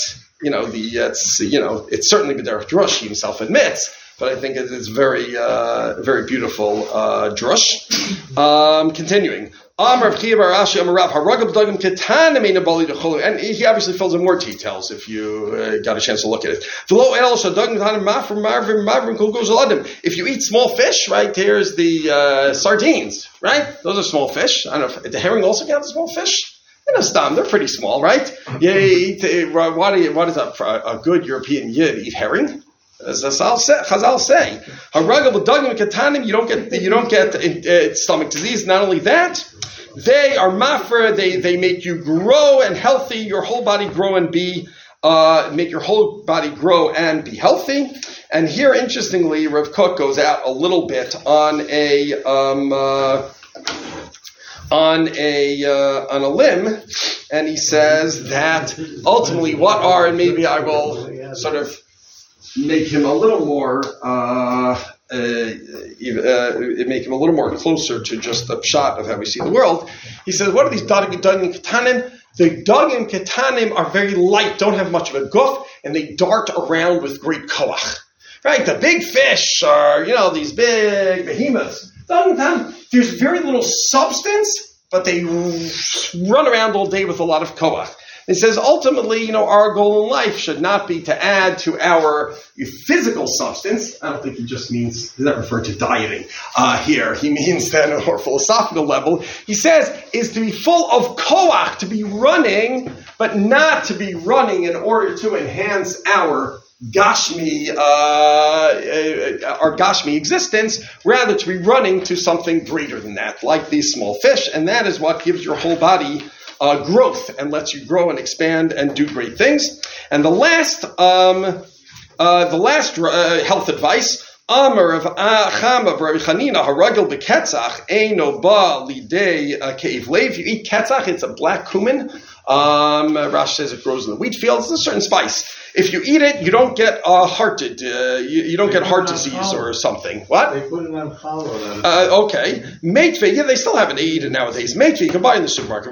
it's certainly B'derech Drush, he himself admits, but I think it is very, very beautiful drush. Continuing. And he obviously fills in more details if you got a chance to look at it. If you eat small fish, right, there's the sardines, right? Those are small fish. I don't know if the herring also counts as small fish. Stam, they're pretty small, right? You eat, what is a good European Yid eat herring? As Chazal say, you don't get stomach disease. Not only that, they are mafra. They make you grow and healthy. Your whole body grow and be make your whole body grow and be healthy. And here, interestingly, Rav Kook goes out a little bit on a limb, and he says that ultimately, and maybe I will sort of make him a little more, make him a little more closer to just the shot of how we see the world. He says, what are these dagim ketanim? The dagim ketanim are very light, don't have much of a guf, and they dart around with great koach. Right? The big fish are, these big behemoths. There's very little substance, but they run around all day with a lot of koach. It says ultimately, our goal in life should not be to add to our physical substance. I don't think he just means, does that refer to dieting here? He means that on a more philosophical level. He says, is to be full of koach, to be running, but not to be running in order to enhance our Gashmi existence, rather to be running to something greater than that, like these small fish, and that is what gives your whole body growth and lets you grow and expand and do great things. And the last health advice, Amar of Acham of Rabbi Chanina, Haragel beketzach, eino ba lidei keiv lev. You eat ketzach, it's a black cumin. Rash says it grows in the wheat fields. It's a certain spice. If you eat it, you don't get hearted. You don't get heart disease or something. What? They put it on challah. Okay. Meitve, they still haven't eaten nowadays. Meitve, you can buy in the supermarket.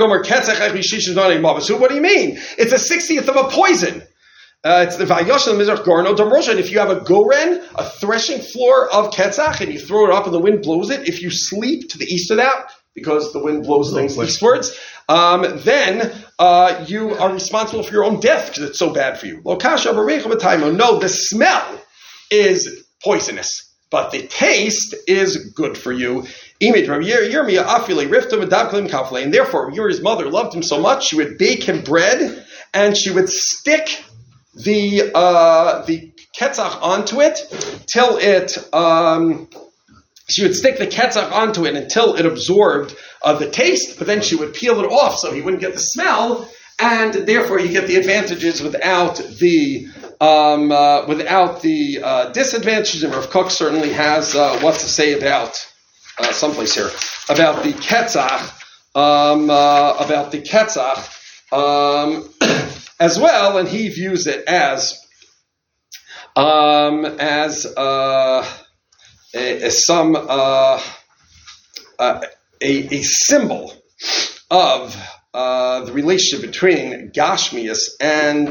So what do you mean? It's a 60th of a poison. It's the Vayashal Mizrach Garno Damrosha. And if you have a goren, a threshing floor of ketzach, and you throw it up and the wind blows it, if you sleep to the east of that, because the wind blows things eastwards, then you are responsible for your own death because it's so bad for you. No, the smell is poisonous, but the taste is good for you. And therefore, Yuri's mother loved him so much, she would bake him bread, and she would stick the ketzach onto it till it... she would stick the ketzach onto it until it absorbed the taste, but then she would peel it off so he wouldn't get the smell, and therefore you get the advantages without the disadvantages. And Rav Kook certainly has what to say about someplace here about the ketzach, as well, and he views it as a symbol of the relationship between Gashmias and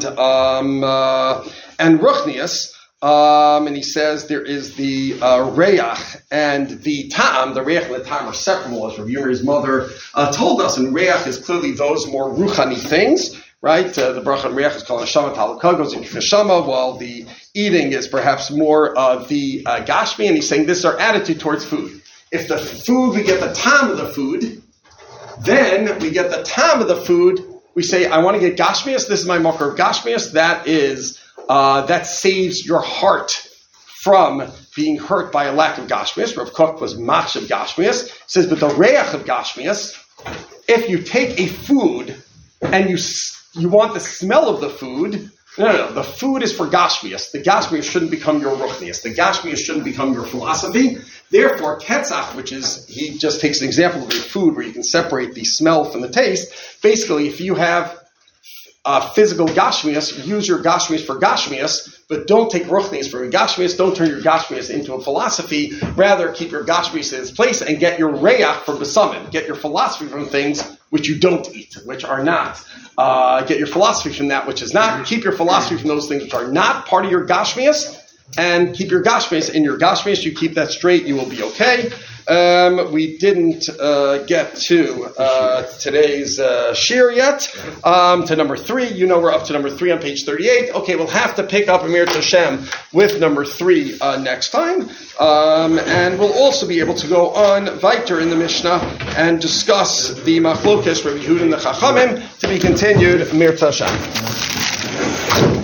Ruchnias. And he says there is the Reach and the Ta'am. The Reach and the Ta'am are separable, as Rav Yuri's mother told us. And Reach is clearly those more Ruchani things, right? The bracha on Reach is called Neshama Talukah, goes into Neshama, while the eating is perhaps more the Gashmi. And he's saying this is our attitude towards food. If the food, we get the Ta'am of the food, then we get the Ta'am of the food. We say, I want to get Gashmias. This is my Makar of Gashmias. That is... that saves your heart from being hurt by a lack of Gashmias. Rav Kook was mach of Gashmias. Says, but the Reach of Gashmias, if you take a food and you want the smell of the food, no, the food is for Gashmias. The Gashmias shouldn't become your Ruchnias. The Gashmias shouldn't become your philosophy. Therefore, Ketzach, which is, he just takes an example of a food where you can separate the smell from the taste. Basically, if you have physical Gashmias, use your Gashmias for Gashmias, but don't take Ruchnias for your Gashmias. Don't turn your Gashmias into a philosophy. Rather, keep your Gashmias in its place and get your Reach from Besamim. Get your philosophy from things which you don't eat, which are not. Get your philosophy from that which is not. Keep your philosophy from those things which are not part of your Gashmias, and keep your Gashmias in your Gashmias. You keep that straight, you will be okay. We didn't get to today's shir yet, to number 3. You know we're up to number 3 on page 38. Okay, we'll have to pick up Amir Tashem with number 3 next time. And we'll also be able to go on weiter in the Mishnah and discuss the Machlokes, Rabbi Yehuda and the Chachamim, to be continued, Amir Tashem.